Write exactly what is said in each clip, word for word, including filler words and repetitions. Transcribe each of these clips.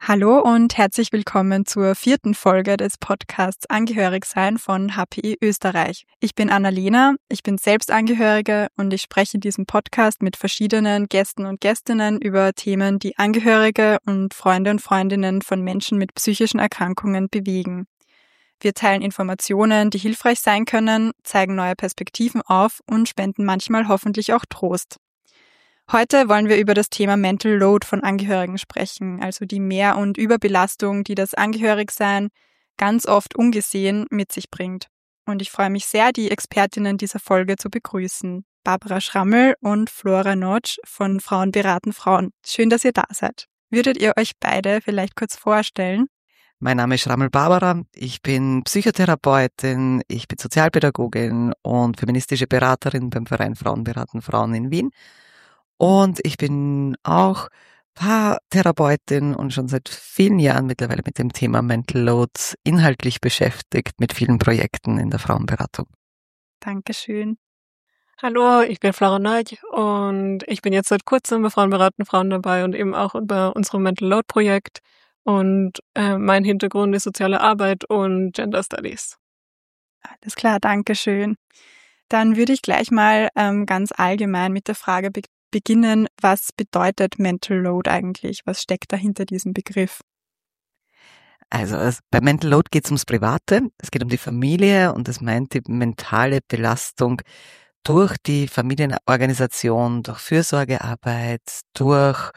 Hallo und herzlich willkommen zur vierten Folge des Podcasts Angehörigsein von H P I Österreich. Ich bin Annalena, ich bin selbst Angehörige und ich spreche in diesem Podcast mit verschiedenen Gästen und Gästinnen über Themen, die Angehörige und Freunde und Freundinnen von Menschen mit psychischen Erkrankungen bewegen. Wir teilen Informationen, die hilfreich sein können, zeigen neue Perspektiven auf und spenden manchmal hoffentlich auch Trost. Heute wollen wir über das Thema Mental Load von Angehörigen sprechen, also die Mehr- und Überbelastung, die das Angehörigsein ganz oft ungesehen mit sich bringt. Und ich freue mich sehr, die Expertinnen dieser Folge zu begrüßen. Barbara Schrammel und Flora Notsch von Frauen beraten Frauen. Schön, dass ihr da seid. Würdet ihr euch beide vielleicht kurz vorstellen? Mein Name ist Schrammel Barbara, ich bin Psychotherapeutin, ich bin Sozialpädagogin und feministische Beraterin beim Verein Frauen beraten Frauen in Wien. Und ich bin auch Paartherapeutin und schon seit vielen Jahren mittlerweile mit dem Thema Mental Load inhaltlich beschäftigt mit vielen Projekten in der Frauenberatung. Dankeschön. Hallo, ich bin Flora Notsch und ich bin jetzt seit kurzem bei Frauen beraten Frauen dabei und eben auch über unserem Mental Load Projekt. Und äh, mein Hintergrund ist soziale Arbeit und Gender Studies. Alles klar, Dankeschön. Dann würde ich gleich mal ähm, ganz allgemein mit der Frage be- beginnen, was bedeutet Mental Load eigentlich? Was steckt dahinter diesem Begriff? Also es, bei Mental Load geht es ums Private, es geht um die Familie und das meint die mentale Belastung durch die Familienorganisation, durch Fürsorgearbeit, durch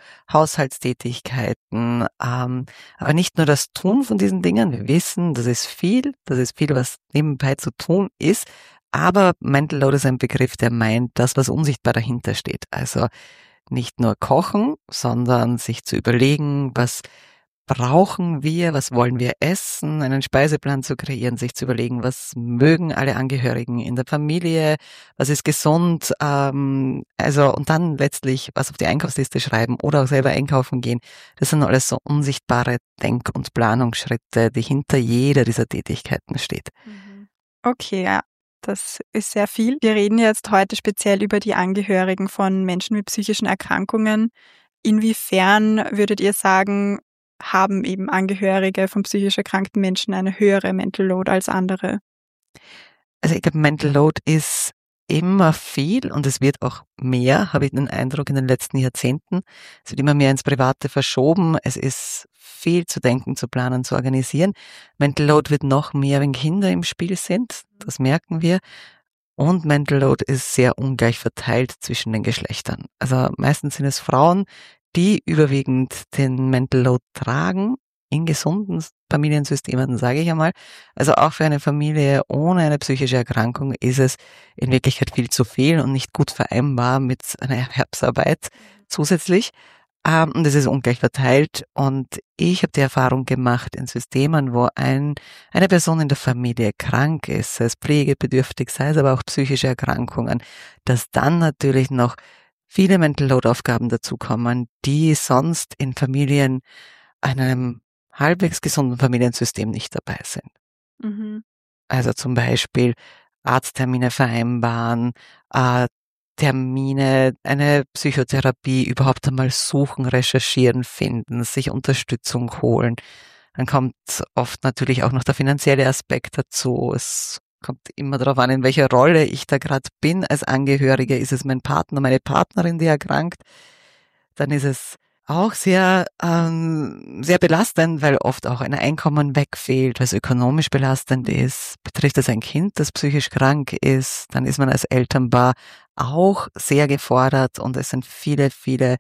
Haushaltstätigkeiten, ähm, aber nicht nur das Tun von diesen Dingen. Wir wissen, das ist viel, das ist viel, was nebenbei zu tun ist, aber Mental Load ist ein Begriff, der meint das, was unsichtbar dahinter steht. Also nicht nur kochen, sondern sich zu überlegen, was brauchen wir, was wollen wir essen, einen Speiseplan zu kreieren, sich zu überlegen, was mögen alle Angehörigen in der Familie, was ist gesund, ähm, also und dann letztlich was auf die Einkaufsliste schreiben oder auch selber einkaufen gehen. Das sind alles so unsichtbare Denk- und Planungsschritte, die hinter jeder dieser Tätigkeiten steht. Okay, ja, das ist sehr viel. Wir reden jetzt heute speziell über die Angehörigen von Menschen mit psychischen Erkrankungen. Inwiefern würdet ihr sagen, haben eben Angehörige von psychisch erkrankten Menschen eine höhere Mental Load als andere? Also ich glaube, Mental Load ist immer viel und es wird auch mehr, habe ich den Eindruck, in den letzten Jahrzehnten. Es wird immer mehr ins Private verschoben. Es ist viel zu denken, zu planen, zu organisieren. Mental Load wird noch mehr, wenn Kinder im Spiel sind. Das merken wir. Und Mental Load ist sehr ungleich verteilt zwischen den Geschlechtern. Also meistens sind es Frauen, die überwiegend den Mental Load tragen, in gesunden Familiensystemen, sage ich einmal. Also auch für eine Familie ohne eine psychische Erkrankung ist es in Wirklichkeit viel zu viel und nicht gut vereinbar mit einer Erwerbsarbeit zusätzlich. Und es ist ungleich verteilt. Und ich habe die Erfahrung gemacht in Systemen, wo ein, eine Person in der Familie krank ist, sei es pflegebedürftig, sei es aber auch psychische Erkrankungen, dass dann natürlich noch viele Mental Load Aufgaben dazukommen, die sonst in Familien, einem halbwegs gesunden Familiensystem nicht dabei sind. Mhm. Also zum Beispiel Arzttermine vereinbaren, äh, Termine, eine Psychotherapie überhaupt einmal suchen, recherchieren, finden, sich Unterstützung holen. Dann kommt oft natürlich auch noch der finanzielle Aspekt dazu. Es kommt immer darauf an, in welcher Rolle ich da gerade bin als Angehörige. Ist es mein Partner, meine Partnerin, die erkrankt? Dann ist es auch sehr ähm, sehr belastend, weil oft auch ein Einkommen wegfehlt, weil es ökonomisch belastend ist. Betrifft es ein Kind, das psychisch krank ist, dann ist man als Elternpaar auch sehr gefordert und es sind viele, viele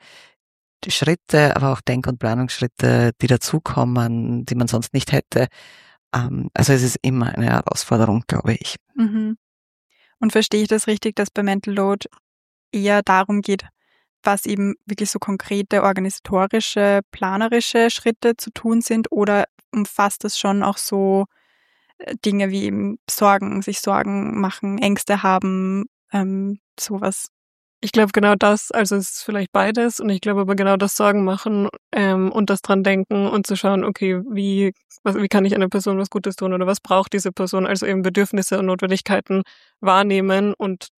Schritte, aber auch Denk- und Planungsschritte, die dazukommen, die man sonst nicht hätte. Ähm, also es ist immer eine Herausforderung, glaube ich. Mhm. Und verstehe ich das richtig, dass bei Mental Load eher darum geht, was eben wirklich so konkrete organisatorische, planerische Schritte zu tun sind, oder umfasst das schon auch so äh, Dinge wie eben Sorgen, sich Sorgen machen, Ängste haben, ähm, sowas? Ich glaube genau das, also es ist vielleicht beides und ich glaube aber genau das Sorgen machen ähm, und das dran denken und zu schauen, okay, wie was, wie kann ich einer Person was Gutes tun oder was braucht diese Person, also eben Bedürfnisse und Notwendigkeiten wahrnehmen und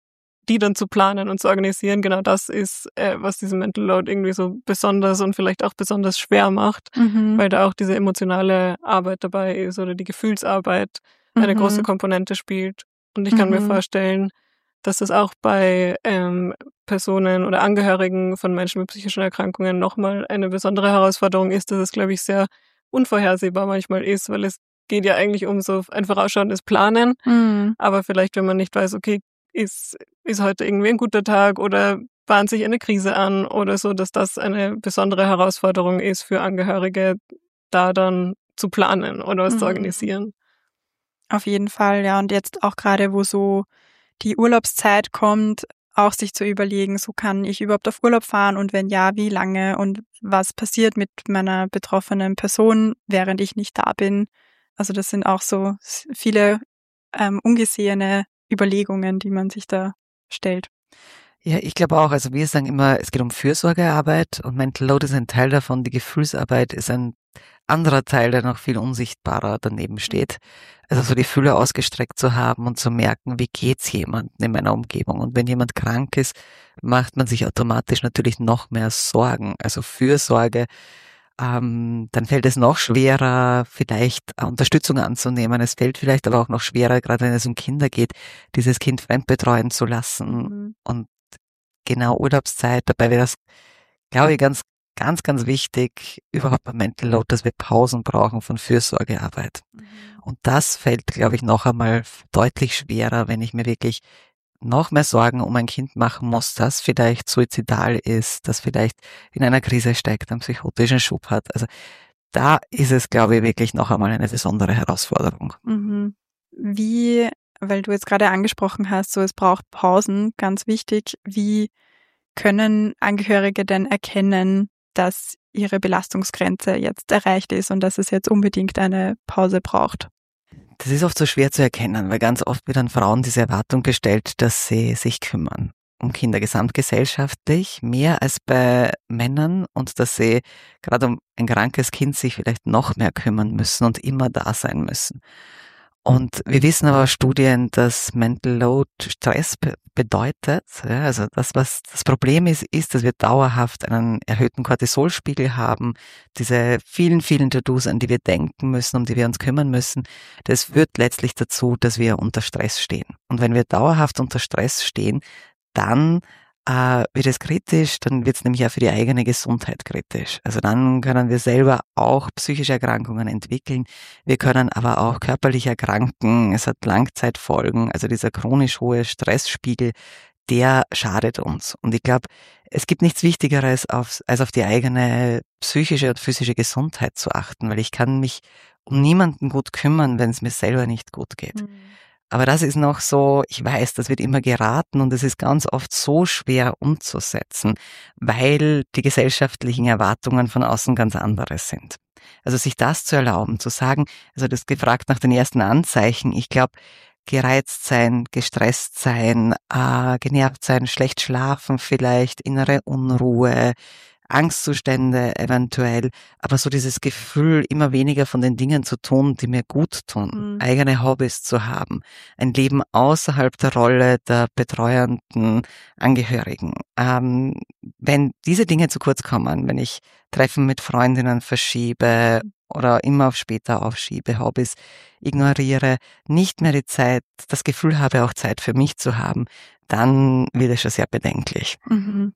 die dann zu planen und zu organisieren, genau das ist, äh, was diesen Mental Load irgendwie so besonders und vielleicht auch besonders schwer macht, Mhm. weil da auch diese emotionale Arbeit dabei ist oder die Gefühlsarbeit eine Mhm. große Komponente spielt. Und ich kann mir Mhm. vorstellen, dass das auch bei ähm, Personen oder Angehörigen von Menschen mit psychischen Erkrankungen nochmal eine besondere Herausforderung ist, dass es, glaube ich, sehr unvorhersehbar manchmal ist, weil es geht ja eigentlich um so ein vorausschauendes Planen, Mhm. aber vielleicht, wenn man nicht weiß, okay, ist, ist heute irgendwie ein guter Tag oder bahnt sich eine Krise an oder so, dass das eine besondere Herausforderung ist für Angehörige, da dann zu planen oder was zu Mhm. organisieren. Auf jeden Fall, ja. Und jetzt auch gerade, wo so die Urlaubszeit kommt, auch sich zu überlegen, so kann ich überhaupt auf Urlaub fahren und wenn ja, wie lange und was passiert mit meiner betroffenen Person, während ich nicht da bin. Also das sind auch so s- viele ähm, ungesehene Überlegungen, die man sich da stellt. Ja, ich glaube auch. Also wir sagen immer, es geht um Fürsorgearbeit und Mental Load ist ein Teil davon. Die Gefühlsarbeit ist ein anderer Teil, der noch viel unsichtbarer daneben steht. Also so die Fühler ausgestreckt zu haben und zu merken, wie geht's jemandem in meiner Umgebung. Und wenn jemand krank ist, macht man sich automatisch natürlich noch mehr Sorgen. Also Fürsorge, ähm, dann fällt es noch schwerer, vielleicht Unterstützung anzunehmen. Es fällt vielleicht aber auch noch schwerer, gerade wenn es um Kinder geht, dieses Kind fremdbetreuen zu lassen. Mhm. Und genau Urlaubszeit, dabei wäre das, glaube ich, ganz, ganz, ganz wichtig, überhaupt beim Mental Load, dass wir Pausen brauchen von Fürsorgearbeit. Mhm. Und das fällt, glaube ich, noch einmal deutlich schwerer, wenn ich mir wirklich noch mehr Sorgen um ein Kind machen muss, das vielleicht suizidal ist, das vielleicht in einer Krise steckt, einen psychotischen Schub hat. Also da ist es, glaube ich, wirklich noch einmal eine besondere Herausforderung. Mhm. Wie, weil du jetzt gerade angesprochen hast, so es braucht Pausen, ganz wichtig, wie können Angehörige denn erkennen, dass ihre Belastungsgrenze jetzt erreicht ist und dass es jetzt unbedingt eine Pause braucht? Das ist oft so schwer zu erkennen, weil ganz oft wird an Frauen diese Erwartung gestellt, dass sie sich kümmern um Kinder gesamtgesellschaftlich, mehr als bei Männern und dass sie gerade um ein krankes Kind sich vielleicht noch mehr kümmern müssen und immer da sein müssen. Und wir wissen aber aus Studien, dass Mental Load Stress be- bedeutet. Ja, also das, was das Problem ist, ist, dass wir dauerhaft einen erhöhten Cortisolspiegel haben. Diese vielen, vielen To-Dos, an die wir denken müssen, um die wir uns kümmern müssen, das führt letztlich dazu, dass wir unter Stress stehen. Und wenn wir dauerhaft unter Stress stehen, dann äh, wird es kritisch, dann wird es nämlich auch für die eigene Gesundheit kritisch. Also dann können wir selber auch psychische Erkrankungen entwickeln. Wir können aber auch körperlich erkranken. Es hat Langzeitfolgen. Also dieser chronisch hohe Stressspiegel, der schadet uns. Und ich glaube, es gibt nichts Wichtigeres, auf, als auf die eigene psychische und physische Gesundheit zu achten, weil ich kann mich um niemanden gut kümmern, wenn es mir selber nicht gut geht. Mhm. Aber das ist noch so, ich weiß, das wird immer geraten und es ist ganz oft so schwer umzusetzen, weil die gesellschaftlichen Erwartungen von außen ganz andere sind. Also sich das zu erlauben, zu sagen, also das gefragt nach den ersten Anzeichen, ich glaube, gereizt sein, gestresst sein, äh, genervt sein, schlecht schlafen vielleicht, innere Unruhe, Angstzustände eventuell, aber so dieses Gefühl, immer weniger von den Dingen zu tun, die mir gut tun, Mhm. eigene Hobbys zu haben, ein Leben außerhalb der Rolle der betreuenden Angehörigen. Ähm, wenn diese Dinge zu kurz kommen, wenn ich Treffen mit Freundinnen verschiebe oder immer auf später aufschiebe, Hobbys ignoriere, nicht mehr die Zeit, das Gefühl habe, auch Zeit für mich zu haben, dann wird es schon sehr bedenklich. Mhm.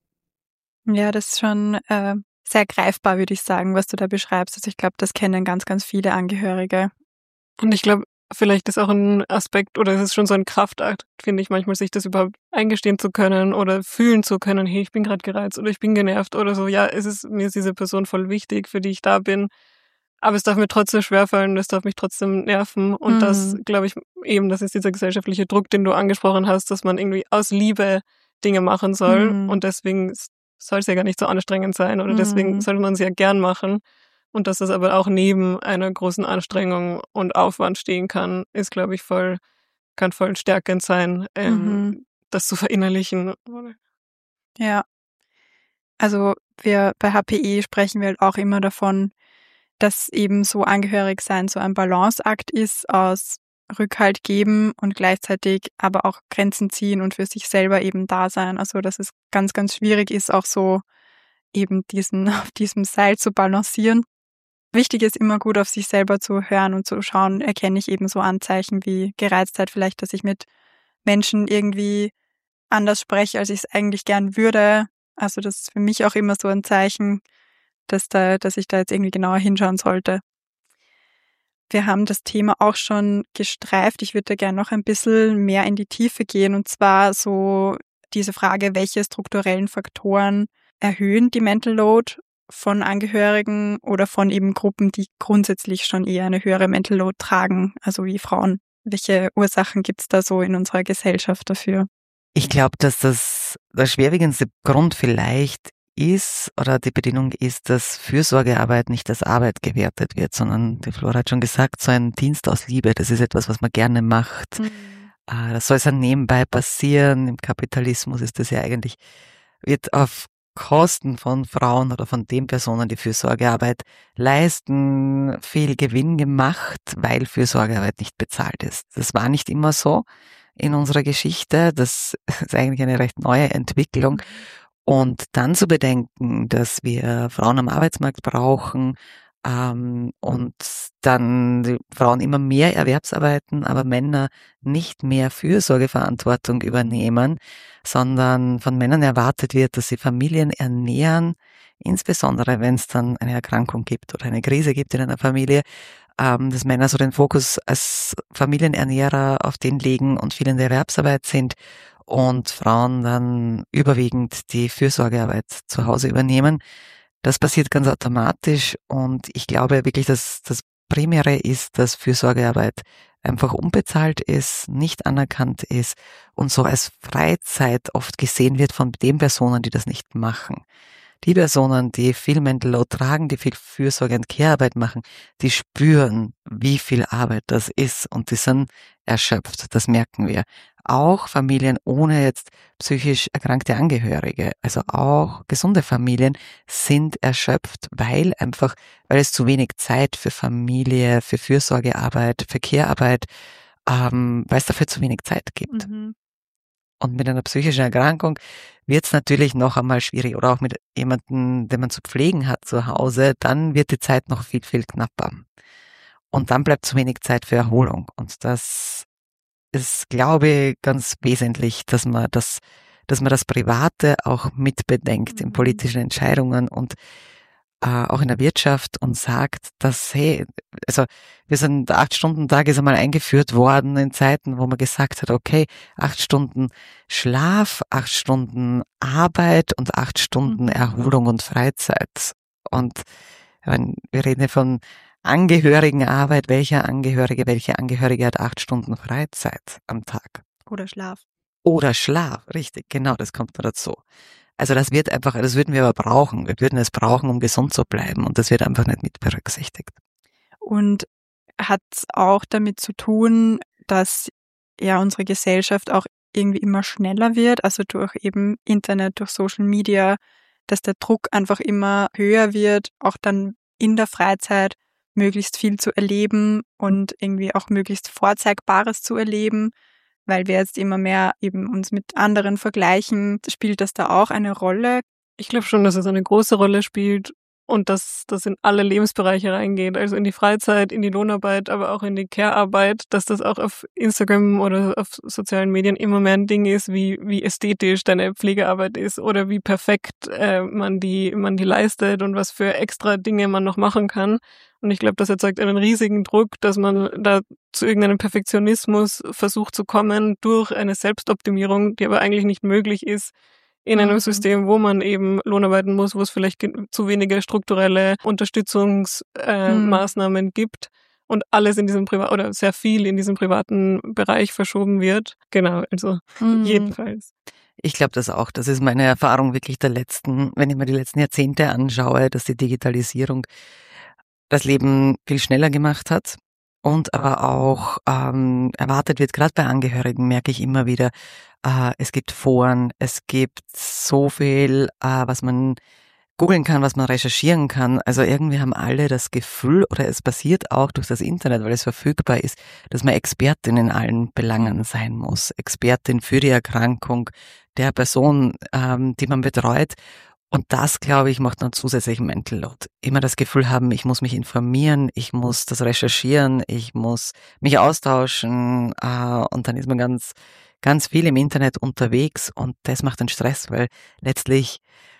Ja, das ist schon äh, sehr greifbar, würde ich sagen, was du da beschreibst. Also ich glaube, das kennen ganz, ganz viele Angehörige. Und ich glaube, vielleicht ist auch ein Aspekt oder es ist schon so ein Kraftakt, finde ich manchmal, sich das überhaupt eingestehen zu können oder fühlen zu können, hey, ich bin gerade gereizt oder ich bin genervt oder so. Ja, es ist, mir ist diese Person voll wichtig, für die ich da bin. Aber es darf mir trotzdem schwerfallen, es darf mich trotzdem nerven. Und Mhm. das, glaube ich, eben, das ist dieser gesellschaftliche Druck, den du angesprochen hast, dass man irgendwie aus Liebe Dinge machen soll. Mhm. Und deswegen soll es ja gar nicht so anstrengend sein oder deswegen Mhm. sollte man es ja gern machen. Und dass das aber auch neben einer großen Anstrengung und Aufwand stehen kann, ist, glaube ich, voll, kann voll stärkend sein, ähm, Mhm. das zu verinnerlichen. Ja, also wir bei H P E sprechen wir halt auch immer davon, dass eben so Angehörigsein so ein Balanceakt ist aus Rückhalt geben und gleichzeitig aber auch Grenzen ziehen und für sich selber eben da sein. Also dass es ganz, ganz schwierig ist, auch so eben diesen auf diesem Seil zu balancieren. Wichtig ist immer gut auf sich selber zu hören und zu schauen, erkenne ich eben so Anzeichen wie Gereiztheit, vielleicht, dass ich mit Menschen irgendwie anders spreche, als ich es eigentlich gern würde. Also das ist für mich auch immer so ein Zeichen, dass da, dass ich da jetzt irgendwie genauer hinschauen sollte. Wir haben das Thema auch schon gestreift. Ich würde da gerne noch ein bisschen mehr in die Tiefe gehen, und zwar so diese Frage, welche strukturellen Faktoren erhöhen die Mental Load von Angehörigen oder von eben Gruppen, die grundsätzlich schon eher eine höhere Mental Load tragen, also wie Frauen. Welche Ursachen gibt es da so in unserer Gesellschaft dafür? Ich glaube, dass das der schwerwiegendste Grund vielleicht ist oder die Bedingung ist, dass Fürsorgearbeit nicht als Arbeit gewertet wird, sondern, die Flora hat schon gesagt, so ein Dienst aus Liebe, das ist etwas, was man gerne macht. Mhm. Das soll es dann nebenbei passieren. Im Kapitalismus ist das ja eigentlich, wird auf Kosten von Frauen oder von den Personen, die Fürsorgearbeit leisten, viel Gewinn gemacht, weil Fürsorgearbeit nicht bezahlt ist. Das war nicht immer so in unserer Geschichte. Das ist eigentlich eine recht neue Entwicklung. Und dann zu bedenken, dass wir Frauen am Arbeitsmarkt brauchen ähm, und dann die Frauen immer mehr Erwerbsarbeiten, aber Männer nicht mehr Fürsorgeverantwortung übernehmen, sondern von Männern erwartet wird, dass sie Familien ernähren, insbesondere wenn es dann eine Erkrankung gibt oder eine Krise gibt in einer Familie, ähm, dass Männer so den Fokus als Familienernährer auf den legen und viel in der Erwerbsarbeit sind und Frauen dann überwiegend die Fürsorgearbeit zu Hause übernehmen. Das passiert ganz automatisch und ich glaube wirklich, dass das Primäre ist, dass Fürsorgearbeit einfach unbezahlt ist, nicht anerkannt ist und so als Freizeit oft gesehen wird von den Personen, die das nicht machen. Die Personen, die viel Mental Load tragen, die viel Fürsorge- und Care-Arbeit machen, die spüren, wie viel Arbeit das ist und die sind erschöpft, das merken wir. Auch Familien ohne jetzt psychisch erkrankte Angehörige, also auch gesunde Familien sind erschöpft, weil einfach, weil es zu wenig Zeit für Familie, für Fürsorgearbeit, für Care-Arbeit, ähm, weil es dafür zu wenig Zeit gibt. Mhm. Und mit einer psychischen Erkrankung wird es natürlich noch einmal schwierig oder auch mit jemandem, den man zu pflegen hat zu Hause, dann wird die Zeit noch viel, viel knapper. Und dann bleibt zu wenig Zeit für Erholung. Und das ist, glaube ich, ganz wesentlich, dass man das, dass man das Private auch mitbedenkt in politischen Entscheidungen und äh, auch in der Wirtschaft und sagt, dass, hey, also wir sind, der Acht-Stunden-Tag ist einmal eingeführt worden in Zeiten, wo man gesagt hat, okay, acht Stunden Schlaf, acht Stunden Arbeit und acht Stunden Erholung und Freizeit. Und wenn, wir reden ja von Angehörigenarbeit, welcher Angehörige, welche Angehörige hat acht Stunden Freizeit am Tag? Oder Schlaf. Oder Schlaf, richtig, genau, das kommt noch dazu. Also das wird einfach, das würden wir aber brauchen. Wir würden es brauchen, um gesund zu bleiben und das wird einfach nicht mit berücksichtigt. Und hat es auch damit zu tun, dass ja unsere Gesellschaft auch irgendwie immer schneller wird, also durch eben Internet, durch Social Media, dass der Druck einfach immer höher wird, auch dann in der Freizeit möglichst viel zu erleben und irgendwie auch möglichst Vorzeigbares zu erleben, weil wir jetzt immer mehr eben uns mit anderen vergleichen. Spielt das da auch eine Rolle? Ich glaube schon, dass es eine große Rolle spielt und dass das in alle Lebensbereiche reingeht, also in die Freizeit, in die Lohnarbeit, aber auch in die Care-Arbeit, dass das auch auf Instagram oder auf sozialen Medien immer mehr ein Ding ist, wie wie ästhetisch deine Pflegearbeit ist oder wie perfekt äh, man die man die leistet und was für extra Dinge man noch machen kann. Und ich glaube, das erzeugt einen riesigen Druck, dass man da zu irgendeinem Perfektionismus versucht zu kommen durch eine Selbstoptimierung, die aber eigentlich nicht möglich ist in einem mhm. System, wo man eben lohnarbeiten muss, wo es vielleicht zu wenige strukturelle Unterstützungsmaßnahmen äh, mhm. gibt und alles in diesem Privat oder sehr viel in diesem privaten Bereich verschoben wird. Genau, also mhm. jedenfalls. Ich glaube das auch. Das ist meine Erfahrung wirklich der letzten, wenn ich mir die letzten Jahrzehnte anschaue, dass die Digitalisierung das Leben viel schneller gemacht hat und aber auch ähm, erwartet wird, gerade bei Angehörigen merke ich immer wieder, äh, es gibt Foren, es gibt so viel, äh, was man googeln kann, was man recherchieren kann. Also irgendwie haben alle das Gefühl, oder es passiert auch durch das Internet, weil es verfügbar ist, dass man Expertin in allen Belangen sein muss. Expertin für die Erkrankung der Person, ähm, die man betreut. Und das, glaube ich, macht noch zusätzlich Mental Load. Immer das Gefühl haben, ich muss mich informieren, ich muss das recherchieren, ich muss mich austauschen, äh, und dann ist man ganz, ganz viel im Internet unterwegs und das macht den Stress, weil letztlich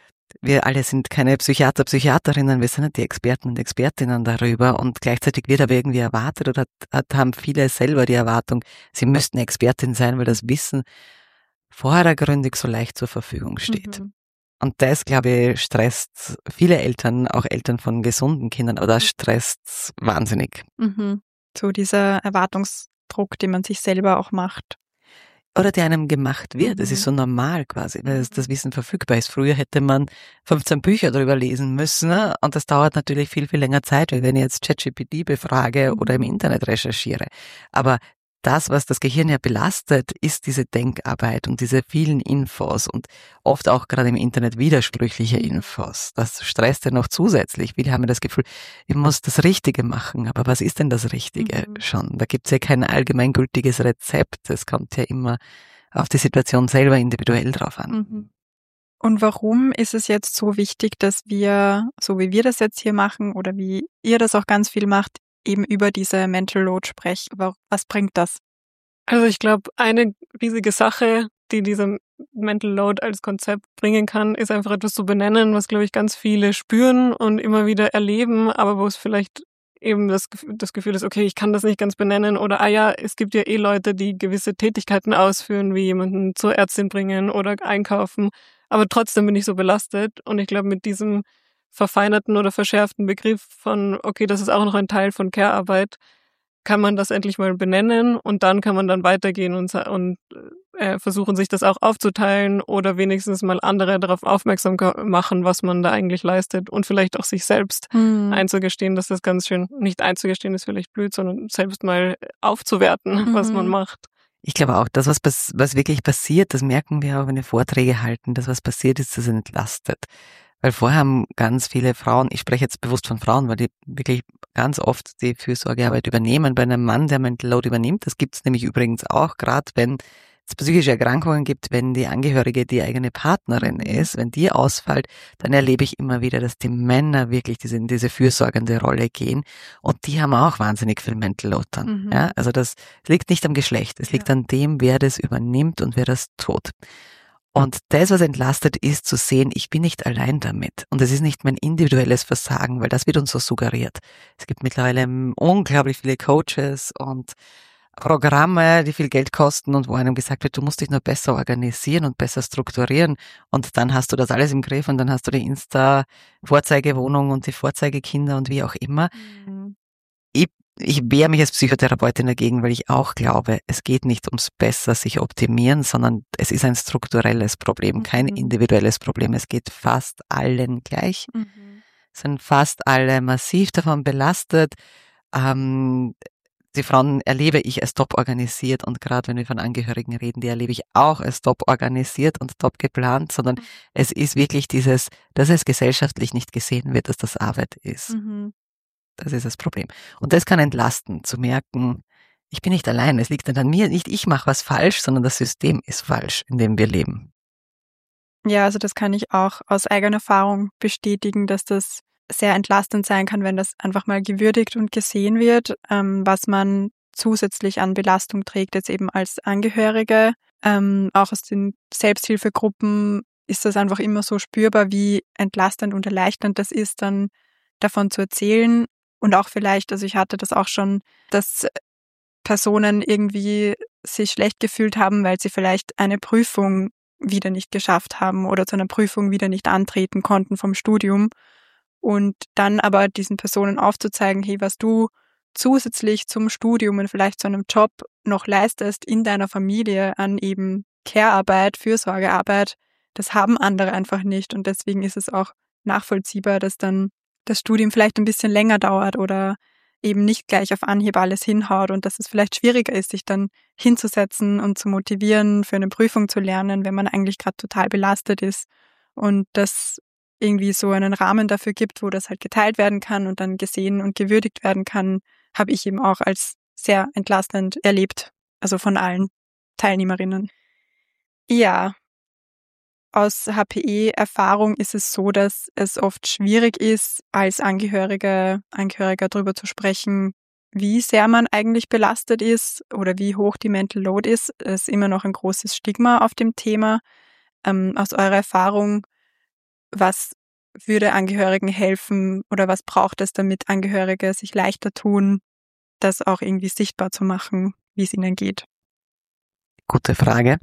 wir alle sind keine Psychiater, Psychiaterinnen, wir sind nicht die Experten und Expertinnen darüber und gleichzeitig wird aber irgendwie erwartet oder hat, hat, haben viele selber die Erwartung, sie müssten Expertin sein, weil das Wissen vordergründig so leicht zur Verfügung steht. Mhm. Und das, glaube ich, stresst viele Eltern, auch Eltern von gesunden Kindern, aber das stresst wahnsinnig. Mhm. So dieser Erwartungsdruck, den man sich selber auch macht. Oder der einem gemacht wird. Es Mhm. ist so normal quasi, weil das Wissen verfügbar ist. Früher hätte man fünfzehn Bücher darüber lesen müssen, ne? Und das dauert natürlich viel, viel länger Zeit, weil wenn ich jetzt ChatGPT befrage Mhm. oder im Internet recherchiere. Aber das, was das Gehirn ja belastet, ist diese Denkarbeit und diese vielen Infos und oft auch gerade im Internet widersprüchliche Infos. Das stresst ja noch zusätzlich. Viele haben ja das Gefühl, ich muss das Richtige machen. Aber was ist denn das Richtige Mhm. schon? Da gibt's ja kein allgemeingültiges Rezept. Es kommt ja immer auf die Situation selber individuell drauf an. Mhm. Und warum ist es jetzt so wichtig, dass wir, so wie wir das jetzt hier machen oder wie ihr das auch ganz viel macht, eben über diese Mental Load sprechen? Was bringt das? Also ich glaube, eine riesige Sache, die dieser Mental Load als Konzept bringen kann, ist einfach etwas zu benennen, was, glaube ich, ganz viele spüren und immer wieder erleben, aber wo es vielleicht eben das, das Gefühl ist, okay, ich kann das nicht ganz benennen oder, ah ja, es gibt ja eh Leute, die gewisse Tätigkeiten ausführen, wie jemanden zur Ärztin bringen oder einkaufen, aber trotzdem bin ich so belastet und ich glaube, mit diesem verfeinerten oder verschärften Begriff von, okay, das ist auch noch ein Teil von Care-Arbeit, kann man das endlich mal benennen und dann kann man dann weitergehen und, und äh, versuchen, sich das auch aufzuteilen oder wenigstens mal andere darauf aufmerksam machen, was man da eigentlich leistet und vielleicht auch sich selbst mhm. einzugestehen, dass das ganz schön, nicht einzugestehen ist vielleicht blöd, sondern selbst mal aufzuwerten, mhm. was man macht. Ich glaube auch, das, was, was wirklich passiert, das merken wir auch, wenn wir Vorträge halten, das, was passiert ist, das entlastet. Weil vorher haben ganz viele Frauen, ich spreche jetzt bewusst von Frauen, weil die wirklich ganz oft die Fürsorgearbeit übernehmen. Bei einem Mann, der Mental Load übernimmt, das gibt es nämlich übrigens auch, gerade wenn es psychische Erkrankungen gibt, wenn die Angehörige die eigene Partnerin ist, wenn die ausfällt, dann erlebe ich immer wieder, dass die Männer wirklich diese, in diese fürsorgende Rolle gehen und die haben auch wahnsinnig viel Mental Load dann. Mhm. Ja, also das liegt nicht am Geschlecht, es liegt ja. an dem, wer das übernimmt und wer das tut. Und das, was entlastet, ist zu sehen, ich bin nicht allein damit. Und es ist nicht mein individuelles Versagen, weil das wird uns so suggeriert. Es gibt mittlerweile unglaublich viele Coaches und Programme, die viel Geld kosten und wo einem gesagt wird, du musst dich nur besser organisieren und besser strukturieren und dann hast du das alles im Griff und dann hast du die Insta-Vorzeigewohnung und die Vorzeigekinder und wie auch immer. Mhm. Ich Ich wehre mich als Psychotherapeutin dagegen, weil ich auch glaube, es geht nicht ums besser sich optimieren, sondern es ist ein strukturelles Problem, kein mhm. individuelles Problem. Es geht fast allen gleich. Mhm. Sind fast alle massiv davon belastet. Ähm, die Frauen erlebe ich als top organisiert und gerade wenn wir von Angehörigen reden, die erlebe ich auch als top organisiert und top geplant, sondern mhm. es ist wirklich dieses, dass es gesellschaftlich nicht gesehen wird, dass das Arbeit ist. Mhm. Das ist das Problem. Und das kann entlasten, zu merken, ich bin nicht allein, es liegt nicht an mir, nicht ich mache was falsch, sondern das System ist falsch, in dem wir leben. Ja, also das kann ich auch aus eigener Erfahrung bestätigen, dass das sehr entlastend sein kann, wenn das einfach mal gewürdigt und gesehen wird, ähm, was man zusätzlich an Belastung trägt, jetzt eben als Angehörige. Ähm, auch aus den Selbsthilfegruppen ist das einfach immer so spürbar, wie entlastend und erleichternd das ist, dann davon zu erzählen. Und auch vielleicht, also ich hatte das auch schon, dass Personen irgendwie sich schlecht gefühlt haben, weil sie vielleicht eine Prüfung wieder nicht geschafft haben oder zu einer Prüfung wieder nicht antreten konnten vom Studium. Und dann aber diesen Personen aufzuzeigen, hey, was du zusätzlich zum Studium und vielleicht zu einem Job noch leistest in deiner Familie an eben Care-Arbeit, Fürsorgearbeit, das haben andere einfach nicht. Und deswegen ist es auch nachvollziehbar, dass dann das Studium vielleicht ein bisschen länger dauert oder eben nicht gleich auf Anhieb alles hinhaut und dass es vielleicht schwieriger ist, sich dann hinzusetzen und zu motivieren, für eine Prüfung zu lernen, wenn man eigentlich gerade total belastet ist. Und das irgendwie so einen Rahmen dafür gibt, wo das halt geteilt werden kann und dann gesehen und gewürdigt werden kann, habe ich eben auch als sehr entlastend erlebt, also von allen Teilnehmerinnen. Ja, aus H P E-Erfahrung ist es so, dass es oft schwierig ist, als Angehörige, Angehöriger darüber zu sprechen, wie sehr man eigentlich belastet ist oder wie hoch die Mental Load ist. Es ist immer noch ein großes Stigma auf dem Thema. Ähm, aus eurer Erfahrung, was würde Angehörigen helfen oder was braucht es, damit Angehörige sich leichter tun, das auch irgendwie sichtbar zu machen, wie es ihnen geht? Gute Frage.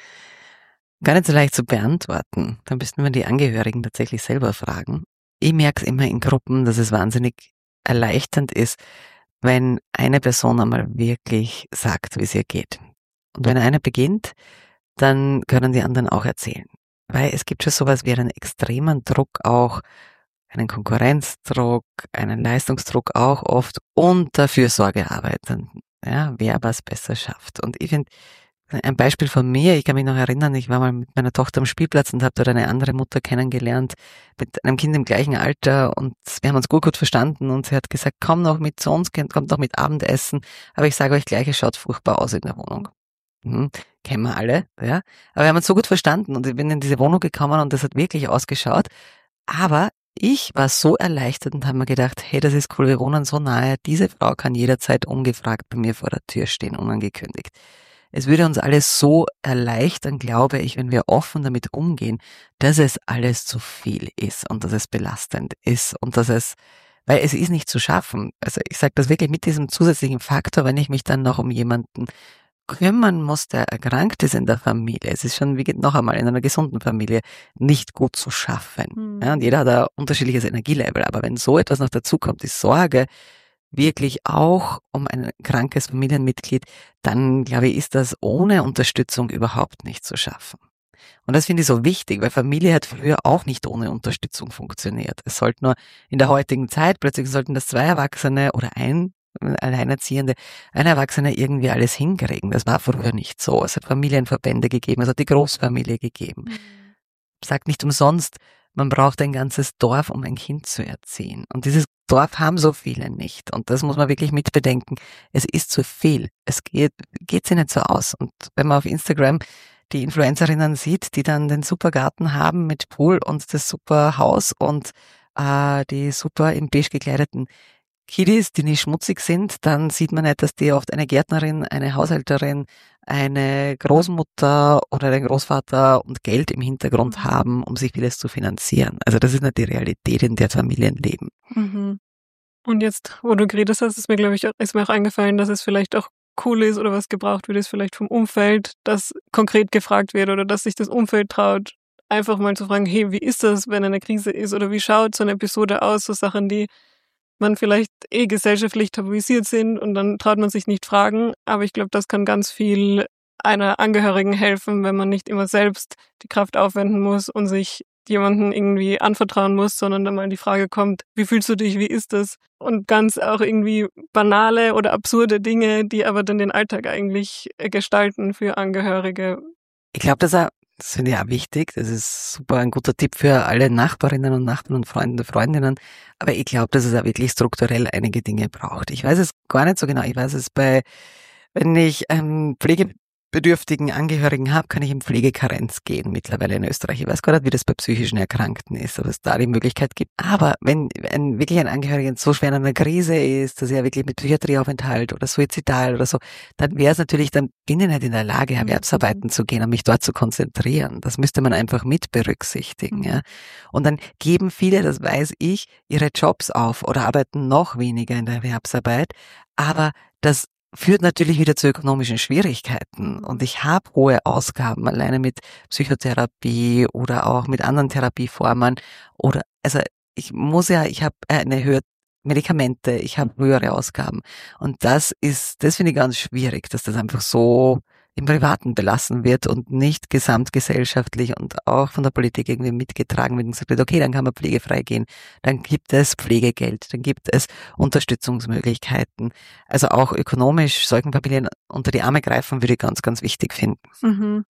Gar nicht so leicht zu beantworten. Da müssten wir die Angehörigen tatsächlich selber fragen. Ich merke es immer in Gruppen, dass es wahnsinnig erleichternd ist, wenn eine Person einmal wirklich sagt, wie es ihr geht. Und wenn einer beginnt, dann können die anderen auch erzählen. Weil es gibt schon sowas wie einen extremen Druck auch, einen Konkurrenzdruck, einen Leistungsdruck auch oft unter Fürsorgearbeit, ja, wer was besser schafft. Und ich finde, ein Beispiel von mir, ich kann mich noch erinnern, ich war mal mit meiner Tochter am Spielplatz und habe dort eine andere Mutter kennengelernt, mit einem Kind im gleichen Alter, und wir haben uns gut, gut verstanden und sie hat gesagt, komm noch mit zu uns, kommt noch mit Abendessen, aber ich sage euch gleich, es schaut furchtbar aus in der Wohnung. Hm, kennen wir alle, ja. Aber wir haben uns so gut verstanden und ich bin in diese Wohnung gekommen und das hat wirklich ausgeschaut. Aber ich war so erleichtert und habe mir gedacht, hey, das ist cool, wir wohnen so nahe, diese Frau kann jederzeit ungefragt bei mir vor der Tür stehen, unangekündigt. Es würde uns alles so erleichtern, glaube ich, wenn wir offen damit umgehen, dass es alles zu viel ist und dass es belastend ist und dass es, weil es ist nicht zu schaffen. Also ich sage das wirklich mit diesem zusätzlichen Faktor, wenn ich mich dann noch um jemanden kümmern muss, der erkrankt ist in der Familie. Es ist schon, wie geht noch einmal, in einer gesunden Familie nicht gut zu schaffen. Mhm. Ja, und jeder hat ein unterschiedliches Energielevel. Aber wenn so etwas noch dazukommt, die Sorge wirklich auch um ein krankes Familienmitglied, dann glaube ich, ist das ohne Unterstützung überhaupt nicht zu schaffen. Und das finde ich so wichtig, weil Familie hat früher auch nicht ohne Unterstützung funktioniert. Es sollte nur in der heutigen Zeit, plötzlich sollten das zwei Erwachsene oder ein Alleinerziehende, ein Erwachsener irgendwie alles hinkriegen. Das war früher nicht so. Es hat Familienverbände gegeben, es hat die Großfamilie gegeben. Mhm. Sagt nicht umsonst, man braucht ein ganzes Dorf, um ein Kind zu erziehen. Und dieses Dorf haben so viele nicht. Und das muss man wirklich mitbedenken. Es ist zu viel. Es geht, geht sich nicht so aus. Und wenn man auf Instagram die Influencerinnen sieht, die dann den super Garten haben mit Pool und das super Haus und äh, die super in beige gekleideten Kiddies, die nicht schmutzig sind, dann sieht man nicht, dass die oft eine Gärtnerin, eine Haushälterin, eine Großmutter oder einen Großvater und Geld im Hintergrund haben, um sich vieles zu finanzieren. Also das ist nicht die Realität, in der Familien leben. Mhm. Und jetzt, wo du geredet hast, ist mir, glaube ich, ist mir auch eingefallen, dass es vielleicht auch cool ist oder was gebraucht wird, ist vielleicht vom Umfeld, dass konkret gefragt wird oder dass sich das Umfeld traut, einfach mal zu fragen, hey, wie ist das, wenn eine Krise ist oder wie schaut so eine Episode aus, so Sachen, die man vielleicht eh gesellschaftlich tabuisiert sind und dann traut man sich nicht fragen. Aber ich glaube, das kann ganz viel einer Angehörigen helfen, wenn man nicht immer selbst die Kraft aufwenden muss und sich jemanden irgendwie anvertrauen muss, sondern dann mal die Frage kommt, wie fühlst du dich, wie ist das? Und ganz auch irgendwie banale oder absurde Dinge, die aber dann den Alltag eigentlich gestalten für Angehörige. Ich glaube, dass er Das finde ich auch wichtig. Das ist super ein guter Tipp für alle Nachbarinnen und Nachbarn und Freunde und Freundinnen. Aber ich glaube, dass es auch wirklich strukturell einige Dinge braucht. Ich weiß es gar nicht so genau. Ich weiß es bei, wenn ich einen pflegebedürftigen Angehörigen habe, kann ich in Pflegekarenz gehen mittlerweile in Österreich. Ich weiß gar nicht, wie das bei psychischen Erkrankten ist, ob es da die Möglichkeit gibt. Aber wenn ein, wirklich ein Angehöriger so schwer in einer Krise ist, dass er wirklich mit Psychiatrieaufenthalt oder suizidal oder so, dann wäre es natürlich, dann bin ich nicht in der Lage, Erwerbsarbeiten zu gehen und mich dort zu konzentrieren. Das müsste man einfach mit berücksichtigen. Ja. Und dann geben viele, das weiß ich, ihre Jobs auf oder arbeiten noch weniger in der Erwerbsarbeit. Aber das führt natürlich wieder zu ökonomischen Schwierigkeiten. Und ich habe hohe Ausgaben alleine mit Psychotherapie oder auch mit anderen Therapieformen. Oder also ich muss ja, ich habe eine höhere Medikamente, ich habe höhere Ausgaben. Und das ist, das finde ich ganz schwierig, dass das einfach so im Privaten belassen wird und nicht gesamtgesellschaftlich und auch von der Politik irgendwie mitgetragen wird und gesagt wird, okay, dann kann man pflegefrei gehen, dann gibt es Pflegegeld, dann gibt es Unterstützungsmöglichkeiten. Also auch ökonomisch solchen Familien unter die Arme greifen, würde ich ganz, ganz wichtig finden. Mhm.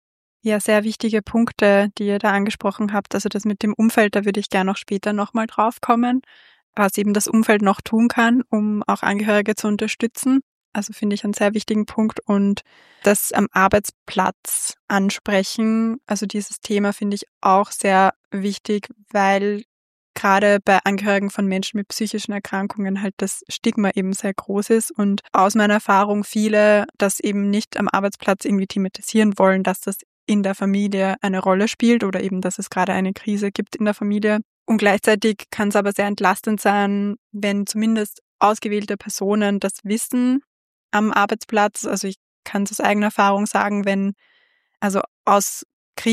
Ja, sehr wichtige Punkte, die ihr da angesprochen habt. Also das mit dem Umfeld, da würde ich gerne noch später nochmal drauf kommen, was eben das Umfeld noch tun kann, um auch Angehörige zu unterstützen. Also finde ich einen sehr wichtigen Punkt. Und das am Arbeitsplatz ansprechen, also dieses Thema finde ich auch sehr wichtig, weil gerade bei Angehörigen von Menschen mit psychischen Erkrankungen halt das Stigma eben sehr groß ist und aus meiner Erfahrung viele das eben nicht am Arbeitsplatz irgendwie thematisieren wollen, dass das in der Familie eine Rolle spielt oder eben, dass es gerade eine Krise gibt in der Familie. Und gleichzeitig kann es aber sehr entlastend sein, wenn zumindest ausgewählte Personen das wissen am Arbeitsplatz. Also ich kann es aus eigener Erfahrung sagen, wenn, also aus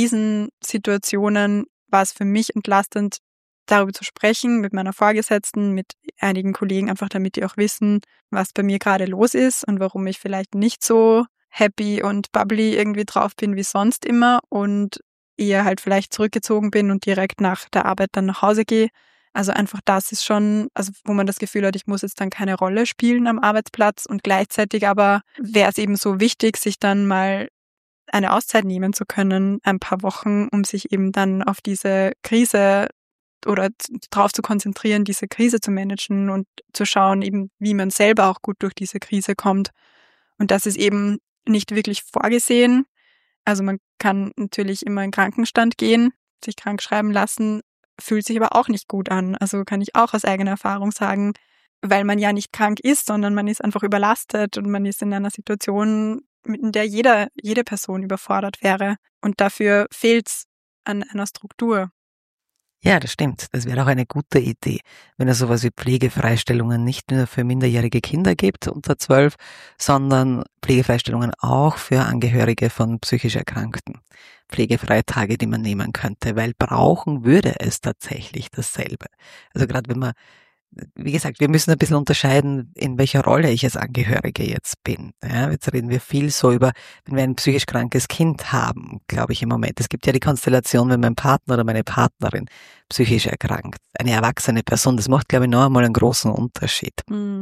Krisensituationen war es für mich entlastend, darüber zu sprechen mit meiner Vorgesetzten, mit einigen Kollegen, einfach damit die auch wissen, was bei mir gerade los ist und warum ich vielleicht nicht so happy und bubbly irgendwie drauf bin wie sonst immer und eher halt vielleicht zurückgezogen bin und direkt nach der Arbeit dann nach Hause gehe. Also einfach das ist schon, also wo man das Gefühl hat, ich muss jetzt dann keine Rolle spielen am Arbeitsplatz und gleichzeitig aber wäre es eben so wichtig, sich dann mal eine Auszeit nehmen zu können, ein paar Wochen, um sich eben dann auf diese Krise oder darauf zu konzentrieren, diese Krise zu managen und zu schauen, eben wie man selber auch gut durch diese Krise kommt. Und das ist eben nicht wirklich vorgesehen. Also man kann natürlich immer in Krankenstand gehen, sich krank schreiben lassen, fühlt sich aber auch nicht gut an. Also kann ich auch aus eigener Erfahrung sagen, weil man ja nicht krank ist, sondern man ist einfach überlastet und man ist in einer Situation, in der jeder, jede Person überfordert wäre. Und dafür fehlt es an einer Struktur. Ja, das stimmt. Das wäre auch eine gute Idee, wenn es sowas wie Pflegefreistellungen nicht nur für minderjährige Kinder gibt unter zwölf, sondern Pflegefreistellungen auch für Angehörige von psychisch Erkrankten. Pflegefreie Tage, die man nehmen könnte, weil brauchen würde es tatsächlich dasselbe. Also gerade wenn man, wie gesagt, wir müssen ein bisschen unterscheiden, in welcher Rolle ich als Angehörige jetzt bin. Ja, jetzt reden wir viel so über, wenn wir ein psychisch krankes Kind haben, glaube ich im Moment. Es gibt ja die Konstellation, wenn mein Partner oder meine Partnerin psychisch erkrankt. Eine erwachsene Person, das macht, glaube ich, noch einmal einen großen Unterschied.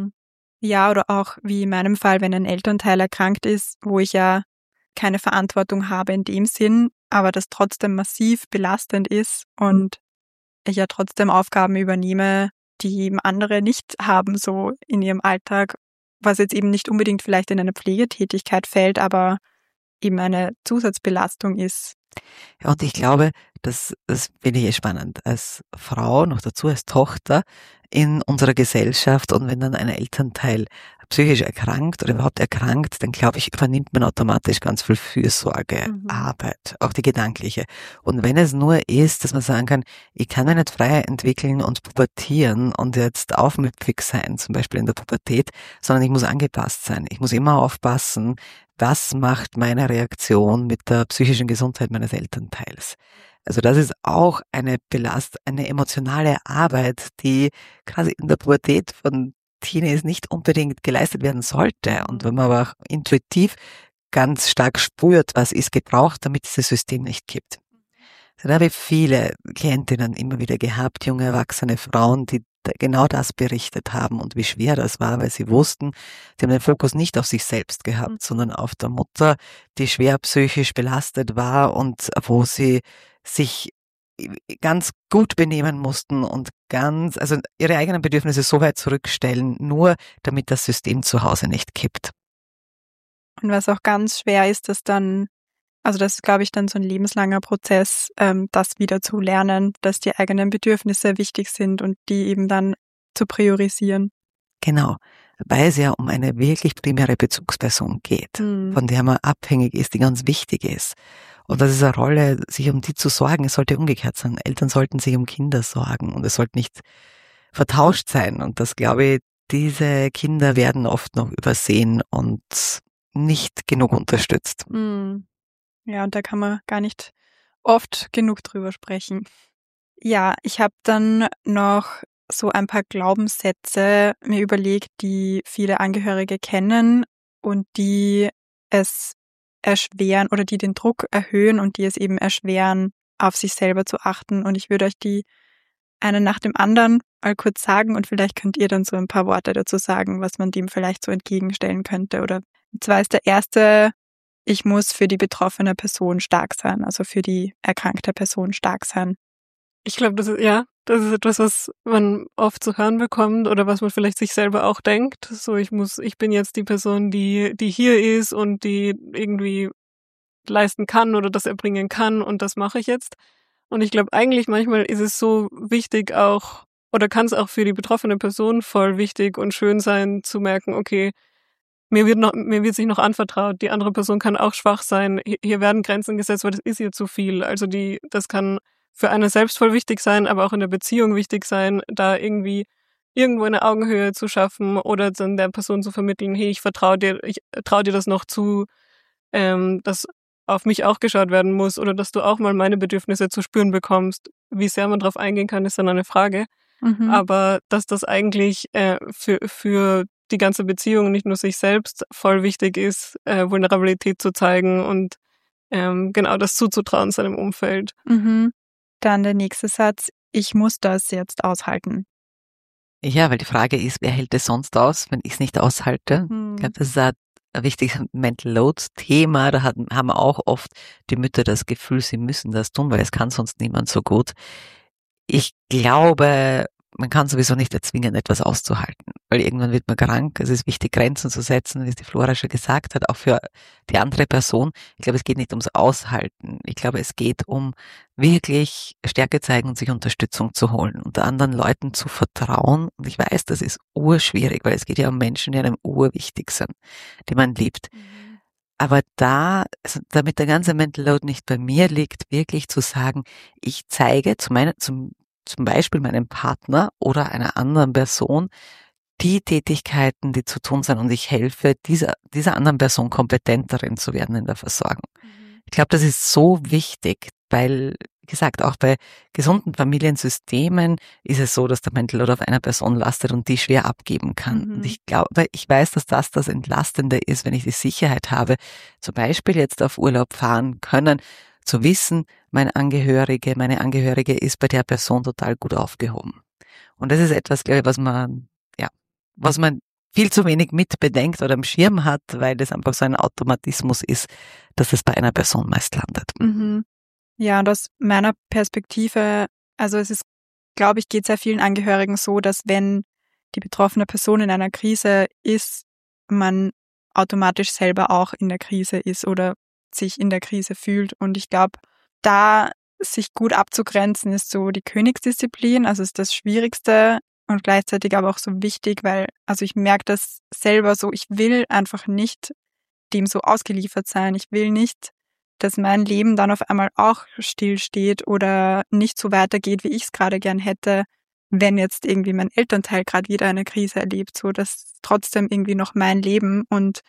Ja, oder auch wie in meinem Fall, wenn ein Elternteil erkrankt ist, wo ich ja keine Verantwortung habe in dem Sinn, aber das trotzdem massiv belastend ist und ich ja trotzdem Aufgaben übernehme, die eben andere nicht haben, so in ihrem Alltag, was jetzt eben nicht unbedingt vielleicht in eine Pflegetätigkeit fällt, aber eben eine Zusatzbelastung ist. Ja, und ich glaube, das, das finde ich eh spannend, als Frau, noch dazu als Tochter in unserer Gesellschaft und wenn dann ein Elternteil psychisch erkrankt oder überhaupt erkrankt, dann glaube ich, übernimmt man automatisch ganz viel Fürsorge, mhm. Arbeit, auch die gedankliche. Und wenn es nur ist, dass man sagen kann, ich kann mich nicht frei entwickeln und pubertieren und jetzt aufmüpfig sein, zum Beispiel in der Pubertät, sondern ich muss angepasst sein. Ich muss immer aufpassen, was macht meine Reaktion mit der psychischen Gesundheit meines Elternteils. Also das ist auch eine Belast, eine emotionale Arbeit, die quasi in der Pubertät von Teenies nicht unbedingt geleistet werden sollte. Und wenn man aber auch intuitiv ganz stark spürt, was ist gebraucht, damit dieses System nicht kippt. Also da habe ich viele Klientinnen immer wieder gehabt, junge, erwachsene Frauen, die genau das berichtet haben und wie schwer das war, weil sie wussten, sie haben den Fokus nicht auf sich selbst gehabt, mhm. sondern auf der Mutter, die schwer psychisch belastet war und wo sie sich ganz gut benehmen mussten und ganz, also ihre eigenen Bedürfnisse so weit zurückstellen, nur damit das System zu Hause nicht kippt. Und was auch ganz schwer ist, das dann, also das ist, glaube ich, dann so ein lebenslanger Prozess, ähm, das wieder zu lernen, dass die eigenen Bedürfnisse wichtig sind und die eben dann zu priorisieren. Genau, weil es ja um eine wirklich primäre Bezugsperson geht, mhm. von der man abhängig ist, die ganz wichtig ist. Und das ist eine Rolle, sich um die zu sorgen. Es sollte umgekehrt sein. Eltern sollten sich um Kinder sorgen und es sollte nicht vertauscht sein. Und das, glaube ich, diese Kinder werden oft noch übersehen und nicht genug unterstützt. Ja, und da kann man gar nicht oft genug drüber sprechen. Ja, ich habe dann noch so ein paar Glaubenssätze mir überlegt, die viele Angehörige kennen und die es erschweren oder die den Druck erhöhen und die es eben erschweren, auf sich selber zu achten. Und ich würde euch die einen nach dem anderen mal kurz sagen und vielleicht könnt ihr dann so ein paar Worte dazu sagen, was man dem vielleicht so entgegenstellen könnte. Oder und zwar ist der erste, ich muss für die betroffene Person stark sein, also für die erkrankte Person stark sein. Ich glaube, das ist, ja, das ist etwas, was man oft zu hören bekommt oder was man vielleicht sich selber auch denkt. So, ich muss, ich bin jetzt die Person, die, die hier ist und die irgendwie leisten kann oder das erbringen kann und das mache ich jetzt. Und ich glaube, eigentlich manchmal ist es so wichtig auch, oder kann es auch für die betroffene Person voll wichtig und schön sein, zu merken, okay, mir wird noch, mir wird sich noch anvertraut, die andere Person kann auch schwach sein, hier, hier werden Grenzen gesetzt, weil das ist ihr zu viel. Also die, das kann für einen selbst voll wichtig sein, aber auch in der Beziehung wichtig sein, da irgendwie irgendwo eine Augenhöhe zu schaffen oder dann der Person zu vermitteln, hey, ich vertraue dir, ich traue dir das noch zu, ähm, dass auf mich auch geschaut werden muss oder dass du auch mal meine Bedürfnisse zu spüren bekommst. Wie sehr man drauf eingehen kann, ist dann eine Frage. Mhm. Aber dass das eigentlich äh, für, für die ganze Beziehung, nicht nur sich selbst, voll wichtig ist, äh, Vulnerabilität zu zeigen und ähm, genau das zuzutrauen seinem Umfeld. Mhm. Dann der nächste Satz, ich muss das jetzt aushalten. Ja, weil die Frage ist, wer hält es sonst aus, wenn ich es nicht aushalte? Hm. Ich glaube, das ist ein, ein wichtiges Mental Load-Thema. Da hat, haben auch oft die Mütter das Gefühl, sie müssen das tun, weil es kann sonst niemand so gut. Ich glaube, man kann sowieso nicht erzwingen, etwas auszuhalten, weil irgendwann wird man krank. Es ist wichtig, Grenzen zu setzen, wie es die Flora schon gesagt hat, auch für die andere Person. Ich glaube, es geht nicht ums Aushalten. Ich glaube, es geht um wirklich Stärke zeigen und sich Unterstützung zu holen und anderen Leuten zu vertrauen. Und ich weiß, das ist urschwierig, weil es geht ja um Menschen, die einem urwichtig sind, die man liebt. Mhm. Aber da, also damit der ganze Mental Load nicht bei mir liegt, wirklich zu sagen, ich zeige zu meiner, zum zum Beispiel meinem Partner oder einer anderen Person die Tätigkeiten, die zu tun sind und ich helfe dieser, dieser anderen Person kompetent darin zu werden in der Versorgung. Mhm. Ich glaube, das ist so wichtig, weil, wie gesagt, auch bei gesunden Familiensystemen ist es so, dass der Mental Load auf einer Person lastet und die schwer abgeben kann. Mhm. Und ich glaube, ich weiß, dass das das Entlastende ist, wenn ich die Sicherheit habe, zum Beispiel jetzt auf Urlaub fahren können, zu wissen, mein Angehörige, meine Angehörige ist bei der Person total gut aufgehoben. Und das ist etwas, glaube ich, was man, ja, was man viel zu wenig mitbedenkt oder im Schirm hat, weil das einfach so ein Automatismus ist, dass es bei einer Person meist landet. Mhm. Ja, und aus meiner Perspektive, also es ist, glaube ich, geht sehr vielen Angehörigen so, dass wenn die betroffene Person in einer Krise ist, man automatisch selber auch in der Krise ist oder sich in der Krise fühlt. Und ich glaube, da sich gut abzugrenzen, ist so die Königsdisziplin, also ist das Schwierigste und gleichzeitig aber auch so wichtig, weil, also ich merke das selber so, ich will einfach nicht dem so ausgeliefert sein. Ich will nicht, dass mein Leben dann auf einmal auch stillsteht oder nicht so weitergeht, wie ich es gerade gern hätte, wenn jetzt irgendwie mein Elternteil gerade wieder eine Krise erlebt. So, das ist trotzdem irgendwie noch mein Leben und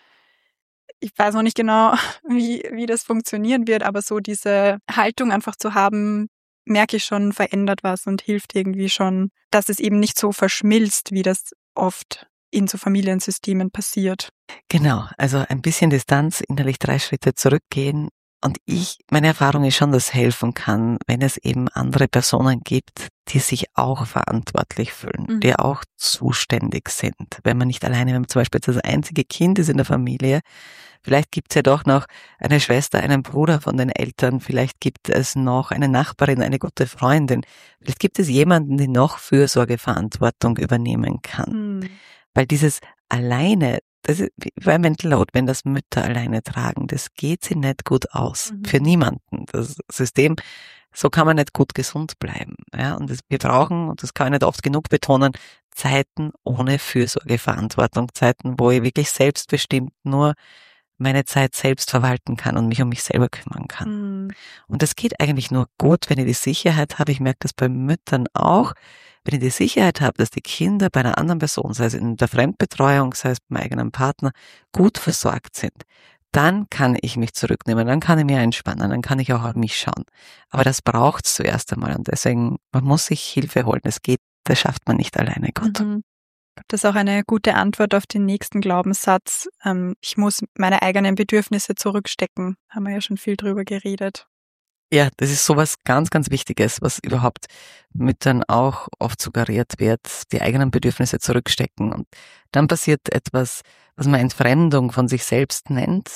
ich weiß noch nicht genau, wie, wie das funktionieren wird, aber so diese Haltung einfach zu haben, merke ich schon, verändert was und hilft irgendwie schon, dass es eben nicht so verschmilzt, wie das oft in so Familiensystemen passiert. Genau, also ein bisschen Distanz, innerlich drei Schritte zurückgehen. Und ich, meine Erfahrung ist schon, dass helfen kann, wenn es eben andere Personen gibt, die sich auch verantwortlich fühlen, mhm. die auch zuständig sind. Wenn man nicht alleine, wenn man zum Beispiel das einzige Kind ist in der Familie, vielleicht gibt es ja doch noch eine Schwester, einen Bruder von den Eltern, vielleicht gibt es noch eine Nachbarin, eine gute Freundin, vielleicht gibt es jemanden, der noch Fürsorgeverantwortung übernehmen kann. Mhm. Weil dieses alleine, das ist bei Mental Load, wenn das Mütter alleine tragen, das geht sie nicht gut aus. Mhm. Für niemanden. Das System, so kann man nicht gut gesund bleiben. Ja, und das, wir brauchen, und das kann ich nicht oft genug betonen, Zeiten ohne Fürsorgeverantwortung, Zeiten, wo ich wirklich selbstbestimmt nur meine Zeit selbst verwalten kann und mich um mich selber kümmern kann. Mhm. Und das geht eigentlich nur gut, wenn ich die Sicherheit habe. Ich merke das bei Müttern auch. Wenn ich die Sicherheit habe, dass die Kinder bei einer anderen Person, sei es in der Fremdbetreuung, sei es beim eigenen Partner, gut versorgt sind, dann kann ich mich zurücknehmen, dann kann ich mir entspannen, dann kann ich auch auf mich schauen. Aber das braucht es zuerst einmal und deswegen, man muss sich Hilfe holen. Das geht, das schafft man nicht alleine, Gott. Mhm. Das ist auch eine gute Antwort auf den nächsten Glaubenssatz. Ähm, ich muss meine eigenen Bedürfnisse zurückstecken. Haben wir ja schon viel drüber geredet. Ja, das ist sowas ganz, ganz Wichtiges, was überhaupt Müttern auch oft suggeriert wird, die eigenen Bedürfnisse zurückstecken. Und dann passiert etwas, was man Entfremdung von sich selbst nennt.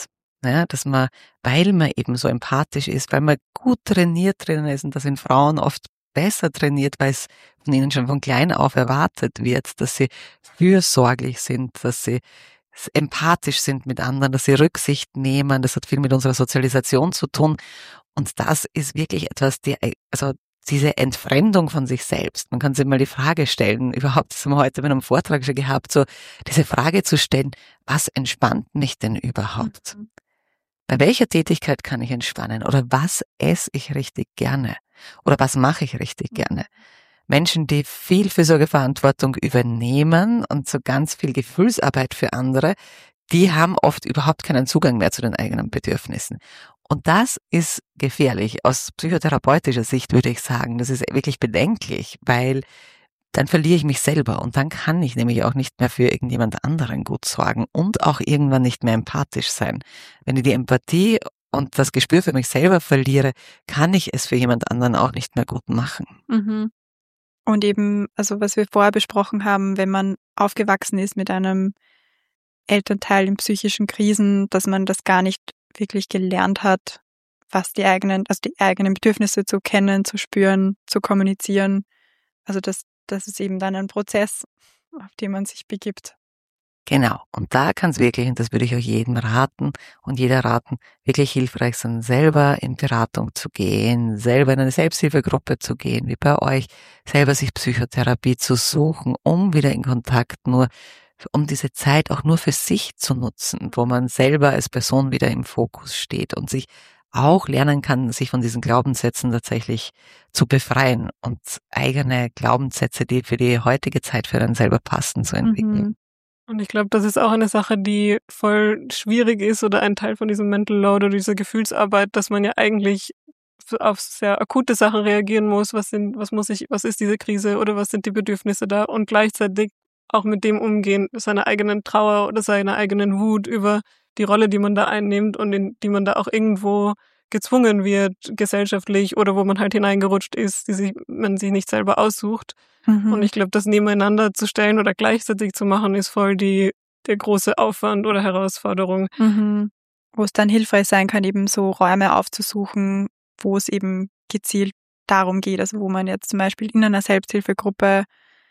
Ja, dass man, weil man eben so empathisch ist, weil man gut trainiert drinnen ist und das sind Frauen oft besser trainiert, weil es von ihnen schon von klein auf erwartet wird, dass sie fürsorglich sind, dass sie empathisch sind mit anderen, dass sie Rücksicht nehmen. Das hat viel mit unserer Sozialisation zu tun. Und das ist wirklich etwas, die, also diese Entfremdung von sich selbst. Man kann sich mal die Frage stellen, überhaupt, das haben wir heute bei einem Vortrag schon gehabt, so diese Frage zu stellen, was entspannt mich denn überhaupt? Mhm. Bei welcher Tätigkeit kann ich entspannen? Oder was esse ich richtig gerne? Oder was mache ich richtig gerne? Menschen, die viel Fürsorgeverantwortung übernehmen und so ganz viel Gefühlsarbeit für andere, die haben oft überhaupt keinen Zugang mehr zu den eigenen Bedürfnissen. Und das ist gefährlich. Aus psychotherapeutischer Sicht würde ich sagen, das ist wirklich bedenklich, weil dann verliere ich mich selber und dann kann ich nämlich auch nicht mehr für irgendjemand anderen gut sorgen und auch irgendwann nicht mehr empathisch sein. Wenn ich die Empathie und das Gespür für mich selber verliere, kann ich es für jemand anderen auch nicht mehr gut machen. Mhm. Und eben, also was wir vorher besprochen haben, wenn man aufgewachsen ist mit einem Elternteil in psychischen Krisen, dass man das gar nicht wirklich gelernt hat, was die eigenen, also die eigenen Bedürfnisse zu kennen, zu spüren, zu kommunizieren. Also das, das ist eben dann ein Prozess, auf den man sich begibt. Genau. Und da kann es wirklich, und das würde ich auch jedem raten und jeder raten, wirklich hilfreich sein, selber in Beratung zu gehen, selber in eine Selbsthilfegruppe zu gehen, wie bei euch, selber sich Psychotherapie zu suchen, um wieder in Kontakt nur, um diese Zeit auch nur für sich zu nutzen, wo man selber als Person wieder im Fokus steht und sich auch lernen kann, sich von diesen Glaubenssätzen tatsächlich zu befreien und eigene Glaubenssätze, die für die heutige Zeit für einen selber passen, zu entwickeln. Mhm. Und ich glaube, das ist auch eine Sache, die voll schwierig ist oder ein Teil von diesem Mental Load oder dieser Gefühlsarbeit, dass man ja eigentlich auf sehr akute Sachen reagieren muss. Was sind, was muss ich, was ist diese Krise oder was sind die Bedürfnisse da? Und gleichzeitig auch mit dem umgehen, seiner eigenen Trauer oder seiner eigenen Wut über die Rolle, die man da einnimmt und in die man da auch irgendwo gezwungen wird, gesellschaftlich oder wo man halt hineingerutscht ist, die sich, man sich nicht selber aussucht. Mhm. Und ich glaube, das nebeneinander zu stellen oder gleichzeitig zu machen, ist voll die der große Aufwand oder Herausforderung. Mhm. Wo es dann hilfreich sein kann, eben so Räume aufzusuchen, wo es eben gezielt darum geht, also wo man jetzt zum Beispiel in einer Selbsthilfegruppe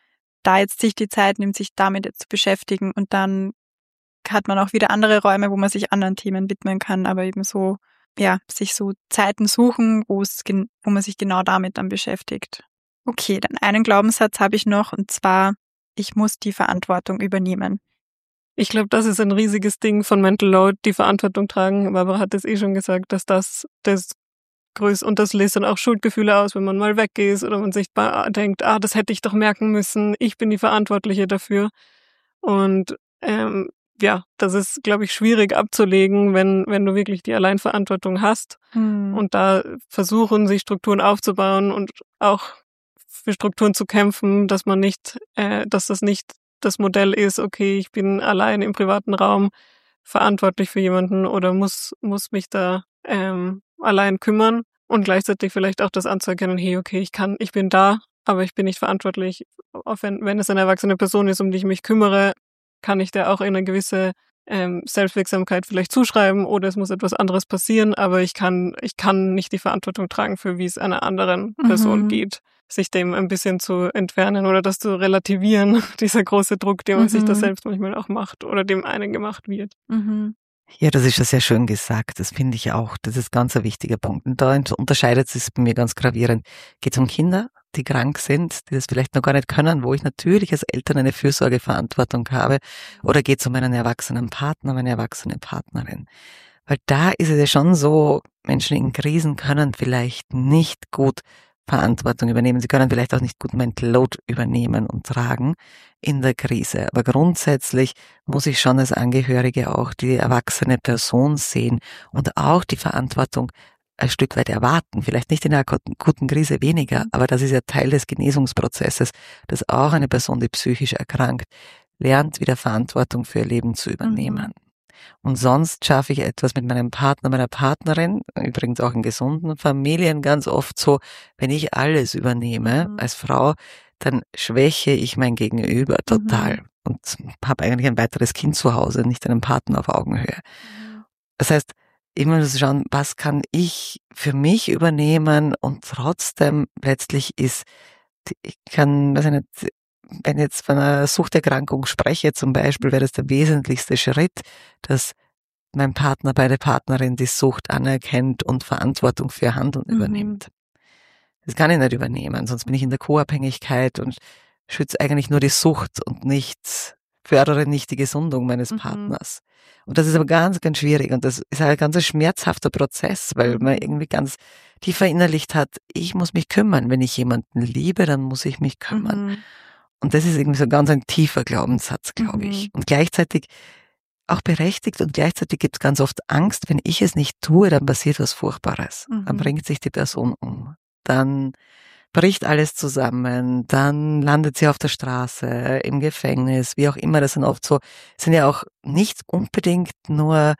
da jetzt sich die Zeit nimmt, sich damit jetzt zu beschäftigen und dann hat man auch wieder andere Räume, wo man sich anderen Themen widmen kann, aber eben so, ja, sich so Zeiten suchen, wo es, wo man sich genau damit dann beschäftigt. Okay, dann einen Glaubenssatz habe ich noch und zwar, ich muss die Verantwortung übernehmen. Ich glaube, das ist ein riesiges Ding von Mental Load, die Verantwortung tragen. Barbara hat es eh schon gesagt, dass das das größte, und das löst dann auch Schuldgefühle aus, wenn man mal weg ist oder man sich denkt, ah, das hätte ich doch merken müssen, ich bin die Verantwortliche dafür. Und ähm, ja, das ist, glaube ich, schwierig abzulegen, wenn wenn du wirklich die Alleinverantwortung hast. Hm. Und da versuchen, sich Strukturen aufzubauen und auch für Strukturen zu kämpfen, dass man nicht, äh, dass das nicht das Modell ist, okay, ich bin allein im privaten Raum verantwortlich für jemanden oder muss muss mich da ähm, allein kümmern und gleichzeitig vielleicht auch das anzuerkennen, hey, okay, ich kann, ich bin da, aber ich bin nicht verantwortlich. Auch wenn, wenn es eine erwachsene Person ist, um die ich mich kümmere, kann ich der auch eine gewisse ähm, Selbstwirksamkeit vielleicht zuschreiben oder es muss etwas anderes passieren, aber ich kann, ich kann nicht die Verantwortung tragen für, wie es einer anderen Person mhm. geht. Sich dem ein bisschen zu entfernen oder das zu relativieren, dieser große Druck, den man mhm. sich da selbst manchmal auch macht oder dem einen gemacht wird. Mhm. Ja, das ist ja sehr schön gesagt, das finde ich auch, das ist ganz ein wichtiger Punkt. Und da unterscheidet es bei mir ganz gravierend. Geht es um Kinder, die krank sind, die das vielleicht noch gar nicht können, wo ich natürlich als Eltern eine Fürsorgeverantwortung habe, oder geht es um einen erwachsenen Partner, eine erwachsene Partnerin? Weil da ist es ja schon so, Menschen in Krisen können vielleicht nicht gut Verantwortung übernehmen. Sie können vielleicht auch nicht gut Mental Load übernehmen und tragen in der Krise. Aber grundsätzlich muss ich schon als Angehörige auch die erwachsene Person sehen und auch die Verantwortung ein Stück weit erwarten. Vielleicht nicht in einer guten Krise weniger, aber das ist ja Teil des Genesungsprozesses, dass auch eine Person, die psychisch erkrankt, lernt, wieder Verantwortung für ihr Leben zu übernehmen. Mhm. Und sonst schaffe ich etwas mit meinem Partner, meiner Partnerin, übrigens auch in gesunden Familien ganz oft so, wenn ich alles übernehme mhm. als Frau, dann schwäche ich mein Gegenüber total mhm. und habe eigentlich ein weiteres Kind zu Hause, nicht einen Partner auf Augenhöhe. Mhm. Das heißt, immer so schauen, was kann ich für mich übernehmen und trotzdem letztlich ist, ich kann, weiß ich nicht, wenn ich jetzt von einer Suchterkrankung spreche zum Beispiel, wäre das der wesentlichste Schritt, dass mein Partner bei der Partnerin die Sucht anerkennt und Verantwortung für Handeln Mhm. übernimmt. Das kann ich nicht übernehmen, sonst bin ich in der Co-Abhängigkeit und schütze eigentlich nur die Sucht und nicht, fördere nicht die Gesundung meines Mhm. Partners. Und das ist aber ganz, ganz schwierig und das ist ein ganz schmerzhafter Prozess, weil man irgendwie ganz tief verinnerlicht hat, ich muss mich kümmern. Wenn ich jemanden liebe, dann muss ich mich kümmern. Mhm. Und das ist irgendwie so ganz ein tiefer Glaubenssatz, glaube Mhm. ich. Und gleichzeitig auch berechtigt und gleichzeitig gibt es ganz oft Angst, wenn ich es nicht tue, dann passiert was Furchtbares. Mhm. Dann bringt sich die Person um. Dann bricht alles zusammen, dann landet sie auf der Straße, im Gefängnis, wie auch immer. Das sind oft so, sind ja auch nicht unbedingt nur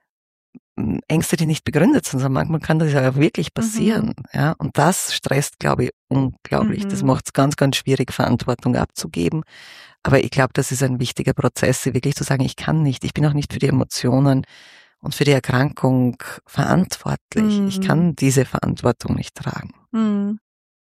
Ängste, die nicht begründet sind, sondern manchmal kann das ja auch wirklich passieren. Mhm. Ja, und das stresst, glaube ich, unglaublich. Mhm. Das macht es ganz, ganz schwierig, Verantwortung abzugeben. Aber ich glaube, das ist ein wichtiger Prozess, wirklich zu sagen, ich kann nicht, ich bin auch nicht für die Emotionen und für die Erkrankung verantwortlich. Mhm. Ich kann diese Verantwortung nicht tragen. Mhm.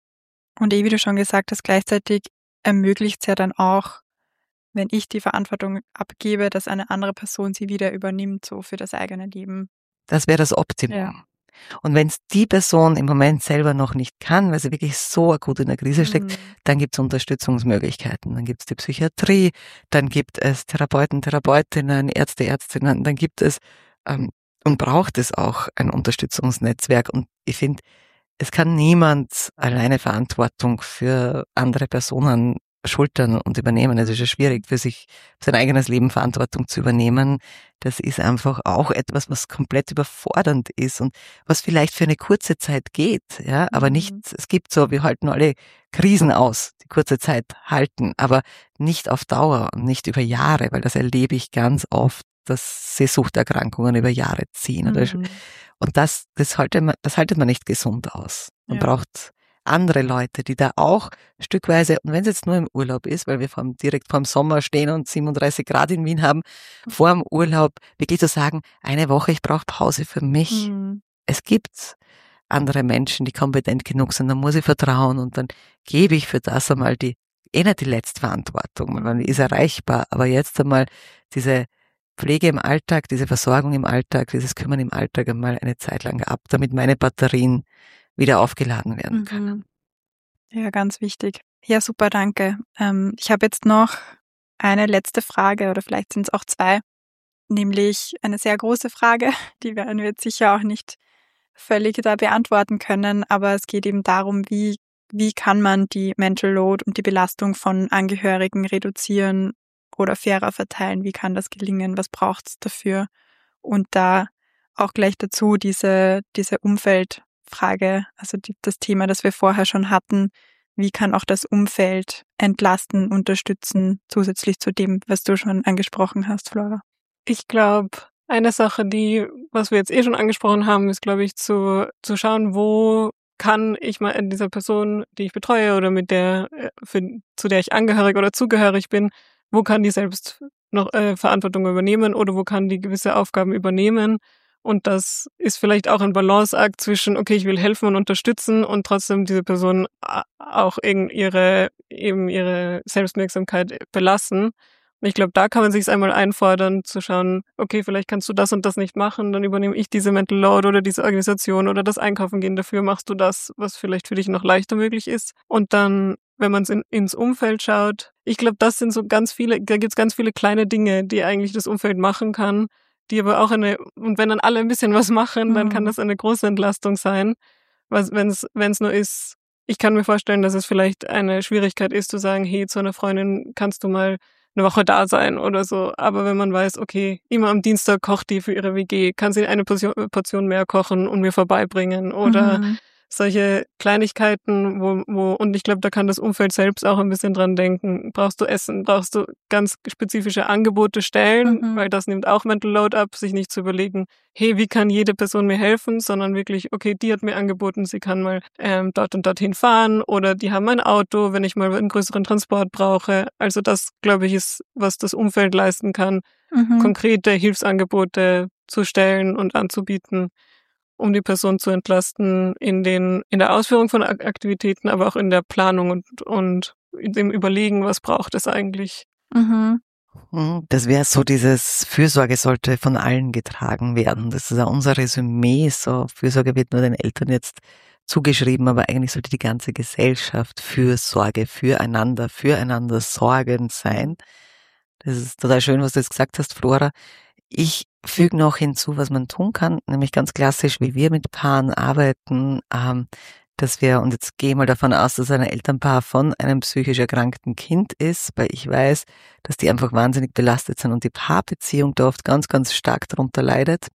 Und eh, wie du schon gesagt hast, gleichzeitig ermöglicht es ja dann auch, wenn ich die Verantwortung abgebe, dass eine andere Person sie wieder übernimmt, so für das eigene Leben. Das wäre das Optimum. Ja. Und wenn es die Person im Moment selber noch nicht kann, weil sie wirklich so akut in der Krise steckt, Mhm. dann gibt es Unterstützungsmöglichkeiten. Dann gibt es die Psychiatrie, dann gibt es Therapeuten, Therapeutinnen, Ärzte, Ärztinnen, dann gibt es ähm, und braucht es auch ein Unterstützungsnetzwerk. Und ich finde, es kann niemand alleine Verantwortung für andere Personen schultern und übernehmen. Es ist ja schwierig, für sich, für sein eigenes Leben Verantwortung zu übernehmen. Das ist einfach auch etwas, was komplett überfordernd ist und was vielleicht für eine kurze Zeit geht, ja, aber Mhm. nicht, es gibt so, wir halten alle Krisen aus, die kurze Zeit halten, aber nicht auf Dauer und nicht über Jahre, weil das erlebe ich ganz oft, dass Sehsuchterkrankungen über Jahre ziehen. Oder Mhm. und das, das haltet man, das haltet man nicht gesund aus. Man Ja. braucht andere Leute, die da auch stückweise, und wenn es jetzt nur im Urlaub ist, weil wir vom, direkt vorm Sommer stehen und siebenunddreißig Grad in Wien haben, vor dem Urlaub wirklich zu sagen, eine Woche, ich brauche Pause für mich. Mhm. Es gibt andere Menschen, die kompetent genug sind, dann muss ich vertrauen und dann gebe ich für das einmal die, eh nicht die Letztverantwortung, man ist erreichbar, aber jetzt einmal diese Pflege im Alltag, diese Versorgung im Alltag, dieses Kümmern im Alltag einmal eine Zeit lang ab, damit meine Batterien wieder aufgeladen werden können. Mhm. Ja, ganz wichtig. Ja, super, danke. Ähm, ich habe jetzt noch eine letzte Frage oder vielleicht sind es auch zwei, nämlich eine sehr große Frage, die werden wir jetzt sicher auch nicht völlig da beantworten können, aber es geht eben darum, wie, wie kann man die Mental Load und die Belastung von Angehörigen reduzieren oder fairer verteilen, wie kann das gelingen, was braucht es dafür? Und da auch gleich dazu diese, diese Umfeldfrage, also die, das Thema, das wir vorher schon hatten, wie kann auch das Umfeld entlasten, unterstützen, zusätzlich zu dem, was du schon angesprochen hast, Flora? Ich glaube, eine Sache, die, was wir jetzt eh schon angesprochen haben, ist, glaube ich, zu, zu schauen, wo kann ich mal in dieser Person, die ich betreue oder mit der, für, zu der ich angehörig oder zugehörig bin, wo kann die selbst noch äh, Verantwortung übernehmen oder wo kann die gewisse Aufgaben übernehmen. Und das ist vielleicht auch ein Balanceakt zwischen, okay, ich will helfen und unterstützen und trotzdem diese Person auch eben ihre, eben ihre Selbstwirksamkeit belassen. Und ich glaube, da kann man sich einmal einfordern, zu schauen, okay, vielleicht kannst du das und das nicht machen, dann übernehme ich diese Mental Load oder diese Organisation oder das Einkaufen gehen dafür, machst du das, was vielleicht für dich noch leichter möglich ist. Und dann, wenn man in, ins Umfeld schaut, ich glaube, das sind so ganz viele, da gibt's ganz viele kleine Dinge, die eigentlich das Umfeld machen kann, die aber auch eine, und wenn dann alle ein bisschen was machen, dann kann das eine große Entlastung sein. Was, wenn es, wenn es nur ist, ich kann mir vorstellen, dass es vielleicht eine Schwierigkeit ist, zu sagen, hey, zu einer Freundin kannst du mal eine Woche da sein oder so. Aber wenn man weiß, okay, immer am Dienstag kocht die für ihre W G, kann sie eine Portion, Portion mehr kochen und mir vorbeibringen oder Mhm. solche Kleinigkeiten, wo, wo, und ich glaube, da kann das Umfeld selbst auch ein bisschen dran denken. Brauchst du Essen? Brauchst du ganz spezifische Angebote stellen? Mhm. Weil das nimmt auch Mental Load ab, sich nicht zu überlegen, hey, wie kann jede Person mir helfen, sondern wirklich, okay, die hat mir angeboten, sie kann mal ähm, dort und dorthin fahren oder die haben ein Auto, wenn ich mal einen größeren Transport brauche. Also das, glaube ich, ist, was das Umfeld leisten kann, Mhm. konkrete Hilfsangebote zu stellen und anzubieten, um die Person zu entlasten in den in der Ausführung von Aktivitäten, aber auch in der Planung und und in dem Überlegen, was braucht es eigentlich. Mhm. Das wäre so dieses Fürsorge sollte von allen getragen werden. Das ist auch unser Resümee. So Fürsorge wird nur den Eltern jetzt zugeschrieben, aber eigentlich sollte die ganze Gesellschaft Fürsorge füreinander, füreinander sorgend sein. Das ist total schön, was du jetzt gesagt hast, Flora. Ich füge noch hinzu, was man tun kann, nämlich ganz klassisch, wie wir mit Paaren arbeiten, ähm, dass wir, und jetzt gehe ich mal davon aus, dass ein Elternpaar von einem psychisch erkrankten Kind ist, weil ich weiß, dass die einfach wahnsinnig belastet sind und die Paarbeziehung da oft ganz, ganz stark darunter leidet,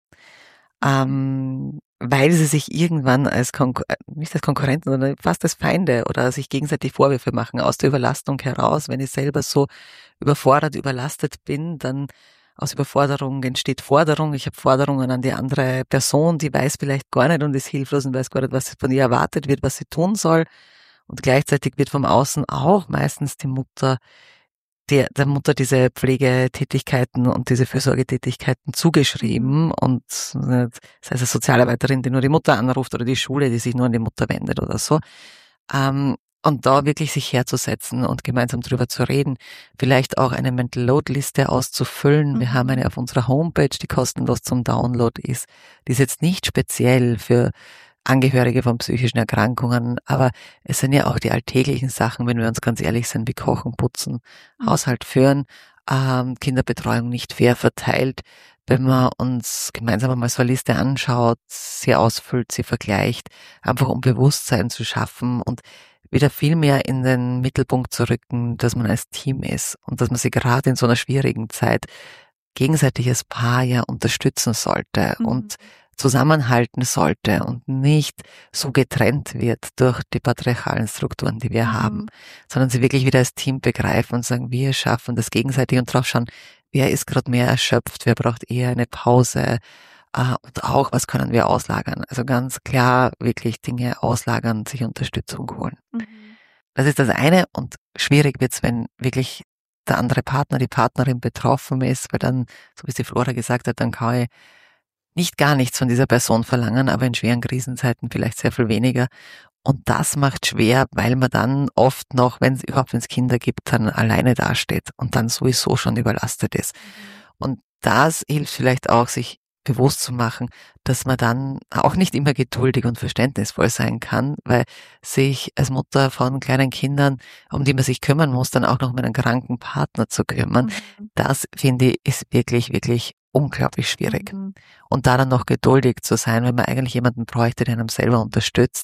ähm, weil sie sich irgendwann als Konkur- nicht als Konkurrenten, sondern fast als Feinde oder sich gegenseitig Vorwürfe machen aus der Überlastung heraus. Wenn ich selber so überfordert, überlastet bin, dann aus Überforderung entsteht Forderung. Ich habe Forderungen an die andere Person, die weiß vielleicht gar nicht und ist hilflos und weiß gar nicht, was von ihr erwartet wird, was sie tun soll. Und gleichzeitig wird vom Außen auch meistens die Mutter, der, der Mutter diese Pflegetätigkeiten und diese Fürsorgetätigkeiten zugeschrieben. Mhm. Und sei es eine Sozialarbeiterin, die nur die Mutter anruft oder die Schule, die sich nur an die Mutter wendet oder so. Ähm, Und da wirklich sich herzusetzen und gemeinsam drüber zu reden, vielleicht auch eine Mental Load Liste auszufüllen. Mhm. Wir haben eine auf unserer Homepage, die kostenlos zum Download ist. Die ist jetzt nicht speziell für Angehörige von psychischen Erkrankungen, aber es sind ja auch die alltäglichen Sachen, wenn wir uns ganz ehrlich sind, wie Kochen, Putzen, mhm. Haushalt führen, ähm, Kinderbetreuung nicht fair verteilt. Wenn man uns gemeinsam mal so eine Liste anschaut, sie ausfüllt, sie vergleicht, einfach um Bewusstsein zu schaffen und wieder viel mehr in den Mittelpunkt zu rücken, dass man als Team ist und dass man sich gerade in so einer schwierigen Zeit gegenseitig als Paar ja unterstützen sollte mhm. und zusammenhalten sollte und nicht so getrennt wird durch die patriarchalen Strukturen, die wir mhm. haben, sondern sie wirklich wieder als Team begreifen und sagen, wir schaffen das gegenseitig und drauf schauen, wer ist gerade mehr erschöpft, wer braucht eher eine Pause, Uh, und auch, was können wir auslagern? Also ganz klar wirklich Dinge auslagern, sich Unterstützung holen. Mhm. Das ist das eine und schwierig wird's, wenn wirklich der andere Partner, die Partnerin betroffen ist, weil dann, so wie es die Flora gesagt hat, dann kann ich nicht gar nichts von dieser Person verlangen, aber in schweren Krisenzeiten vielleicht sehr viel weniger. Und das macht schwer, weil man dann oft noch, wenn es überhaupt wenn es Kinder gibt, dann alleine dasteht und dann sowieso schon überlastet ist. Mhm. Und das hilft vielleicht auch, sich bewusst zu machen, dass man dann auch nicht immer geduldig und verständnisvoll sein kann, weil sich als Mutter von kleinen Kindern, um die man sich kümmern muss, dann auch noch um einen kranken Partner zu kümmern, mhm. das finde ich ist wirklich, wirklich unglaublich schwierig. Mhm. Und da dann noch geduldig zu sein, wenn man eigentlich jemanden bräuchte, der einem selber unterstützt,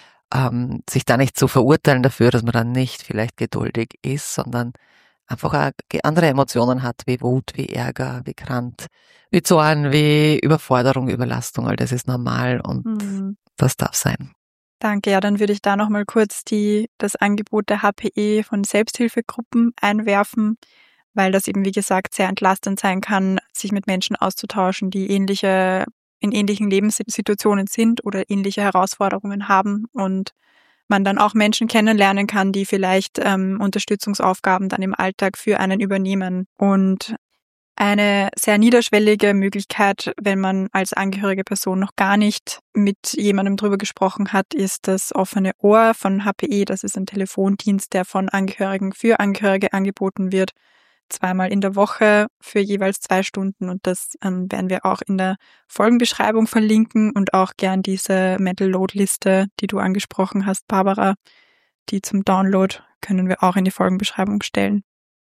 ähm, sich da nicht zu verurteilen dafür, dass man dann nicht vielleicht geduldig ist, sondern einfach auch andere Emotionen hat, wie Wut, wie Ärger, wie Grant, wie Zorn, wie Überforderung, Überlastung, all das ist normal und mhm. das darf sein. Danke, ja, dann würde ich da nochmal kurz die, das Angebot der H P E von Selbsthilfegruppen einwerfen, weil das eben, wie gesagt, sehr entlastend sein kann, sich mit Menschen auszutauschen, die ähnliche, in ähnlichen Lebenssituationen sind oder ähnliche Herausforderungen haben und man dann auch Menschen kennenlernen kann, die vielleicht ähm, Unterstützungsaufgaben dann im Alltag für einen übernehmen. Und eine sehr niederschwellige Möglichkeit, wenn man als angehörige Person noch gar nicht mit jemandem drüber gesprochen hat, ist das offene Ohr von H P E. Das ist ein Telefondienst, der von Angehörigen für Angehörige angeboten wird. Zweimal in der Woche für jeweils zwei Stunden und das ähm, werden wir auch in der Folgenbeschreibung verlinken und auch gern diese Mental Load Liste, die du angesprochen hast, Barbara, die zum Download können wir auch in die Folgenbeschreibung stellen.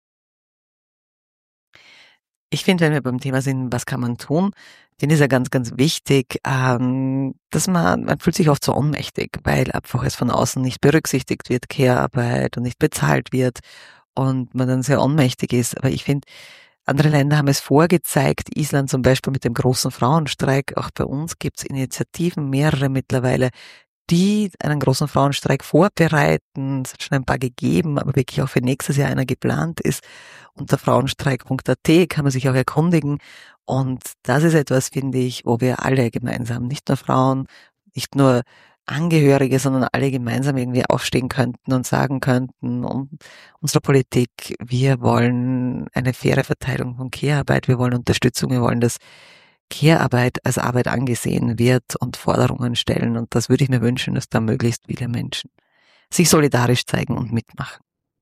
Ich finde, wenn wir beim Thema sind, was kann man tun, finde ich es ja ganz, ganz wichtig, ähm, dass man, man fühlt sich oft so ohnmächtig, weil einfach es von außen nicht berücksichtigt wird, Care-Arbeit und nicht bezahlt wird. Und man dann sehr ohnmächtig ist. Aber ich finde, andere Länder haben es vorgezeigt, Island zum Beispiel mit dem großen Frauenstreik. Auch bei uns gibt es Initiativen, mehrere mittlerweile, die einen großen Frauenstreik vorbereiten. Es hat schon ein paar gegeben, aber wirklich auch für nächstes Jahr einer geplant ist. Unter frauenstreik punkt a t kann man sich auch erkundigen. Und das ist etwas, finde ich, wo wir alle gemeinsam, nicht nur Frauen, nicht nur Angehörige, sondern alle gemeinsam irgendwie aufstehen könnten und sagen könnten, um unsere Politik, wir wollen eine faire Verteilung von Care-Arbeit, wir wollen Unterstützung, wir wollen, dass Care-Arbeit als Arbeit angesehen wird und Forderungen stellen. Und das würde ich mir wünschen, dass da möglichst viele Menschen sich solidarisch zeigen und mitmachen.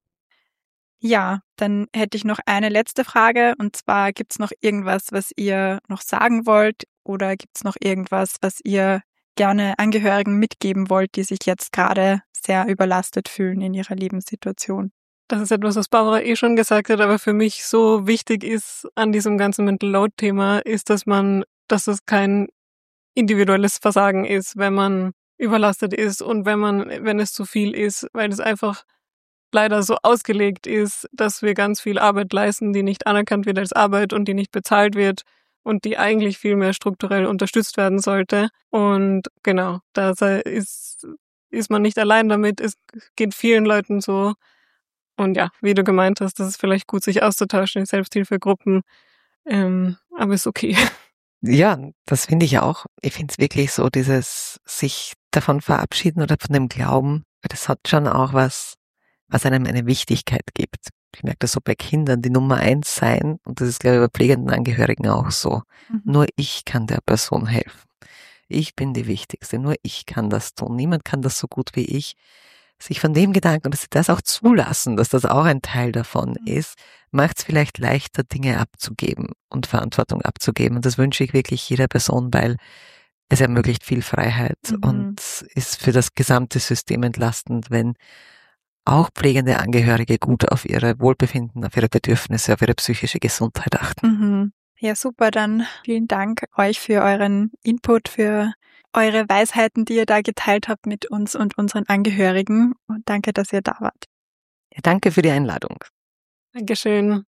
Ja, dann hätte ich noch eine letzte Frage, und zwar, gibt es noch irgendwas, was ihr noch sagen wollt, oder gibt es noch irgendwas, was ihr gerne Angehörigen mitgeben wollt, die sich jetzt gerade sehr überlastet fühlen in ihrer Lebenssituation? Das ist etwas, was Barbara eh schon gesagt hat, aber für mich so wichtig ist an diesem ganzen Mental Load Thema, ist, dass man, dass es kein individuelles Versagen ist, wenn man überlastet ist und wenn man, wenn es zu viel ist, weil es einfach leider so ausgelegt ist, dass wir ganz viel Arbeit leisten, die nicht anerkannt wird als Arbeit und die nicht bezahlt wird und die eigentlich viel mehr strukturell unterstützt werden sollte. Und genau, da ist, ist man nicht allein damit, es geht vielen Leuten so. Und ja, wie du gemeint hast, das ist vielleicht gut, sich auszutauschen in Selbsthilfegruppen, ähm, aber ist okay. Ja, das finde ich auch. Ich finde es wirklich so, dieses sich davon verabschieden oder von dem Glauben, das hat schon auch was, was einem eine Wichtigkeit gibt. Ich merke das so bei Kindern, die Nummer eins sein, und das ist, glaube ich, bei pflegenden Angehörigen auch so. Mhm. Nur ich kann der Person helfen. Ich bin die Wichtigste, nur ich kann das tun. Niemand kann das so gut wie ich. Sich von dem Gedanken, dass sie das auch zulassen, dass das auch ein Teil davon ist, macht es vielleicht leichter, Dinge abzugeben und Verantwortung abzugeben. Und das wünsche ich wirklich jeder Person, weil es ermöglicht viel Freiheit mhm. und ist für das gesamte System entlastend, wenn auch pflegende Angehörige gut auf ihre Wohlbefinden, auf ihre Bedürfnisse, auf ihre psychische Gesundheit achten. Mhm. Ja, super. Dann vielen Dank euch für euren Input, für eure Weisheiten, die ihr da geteilt habt mit uns und unseren Angehörigen. Und danke, dass ihr da wart. Ja, danke für die Einladung. Dankeschön.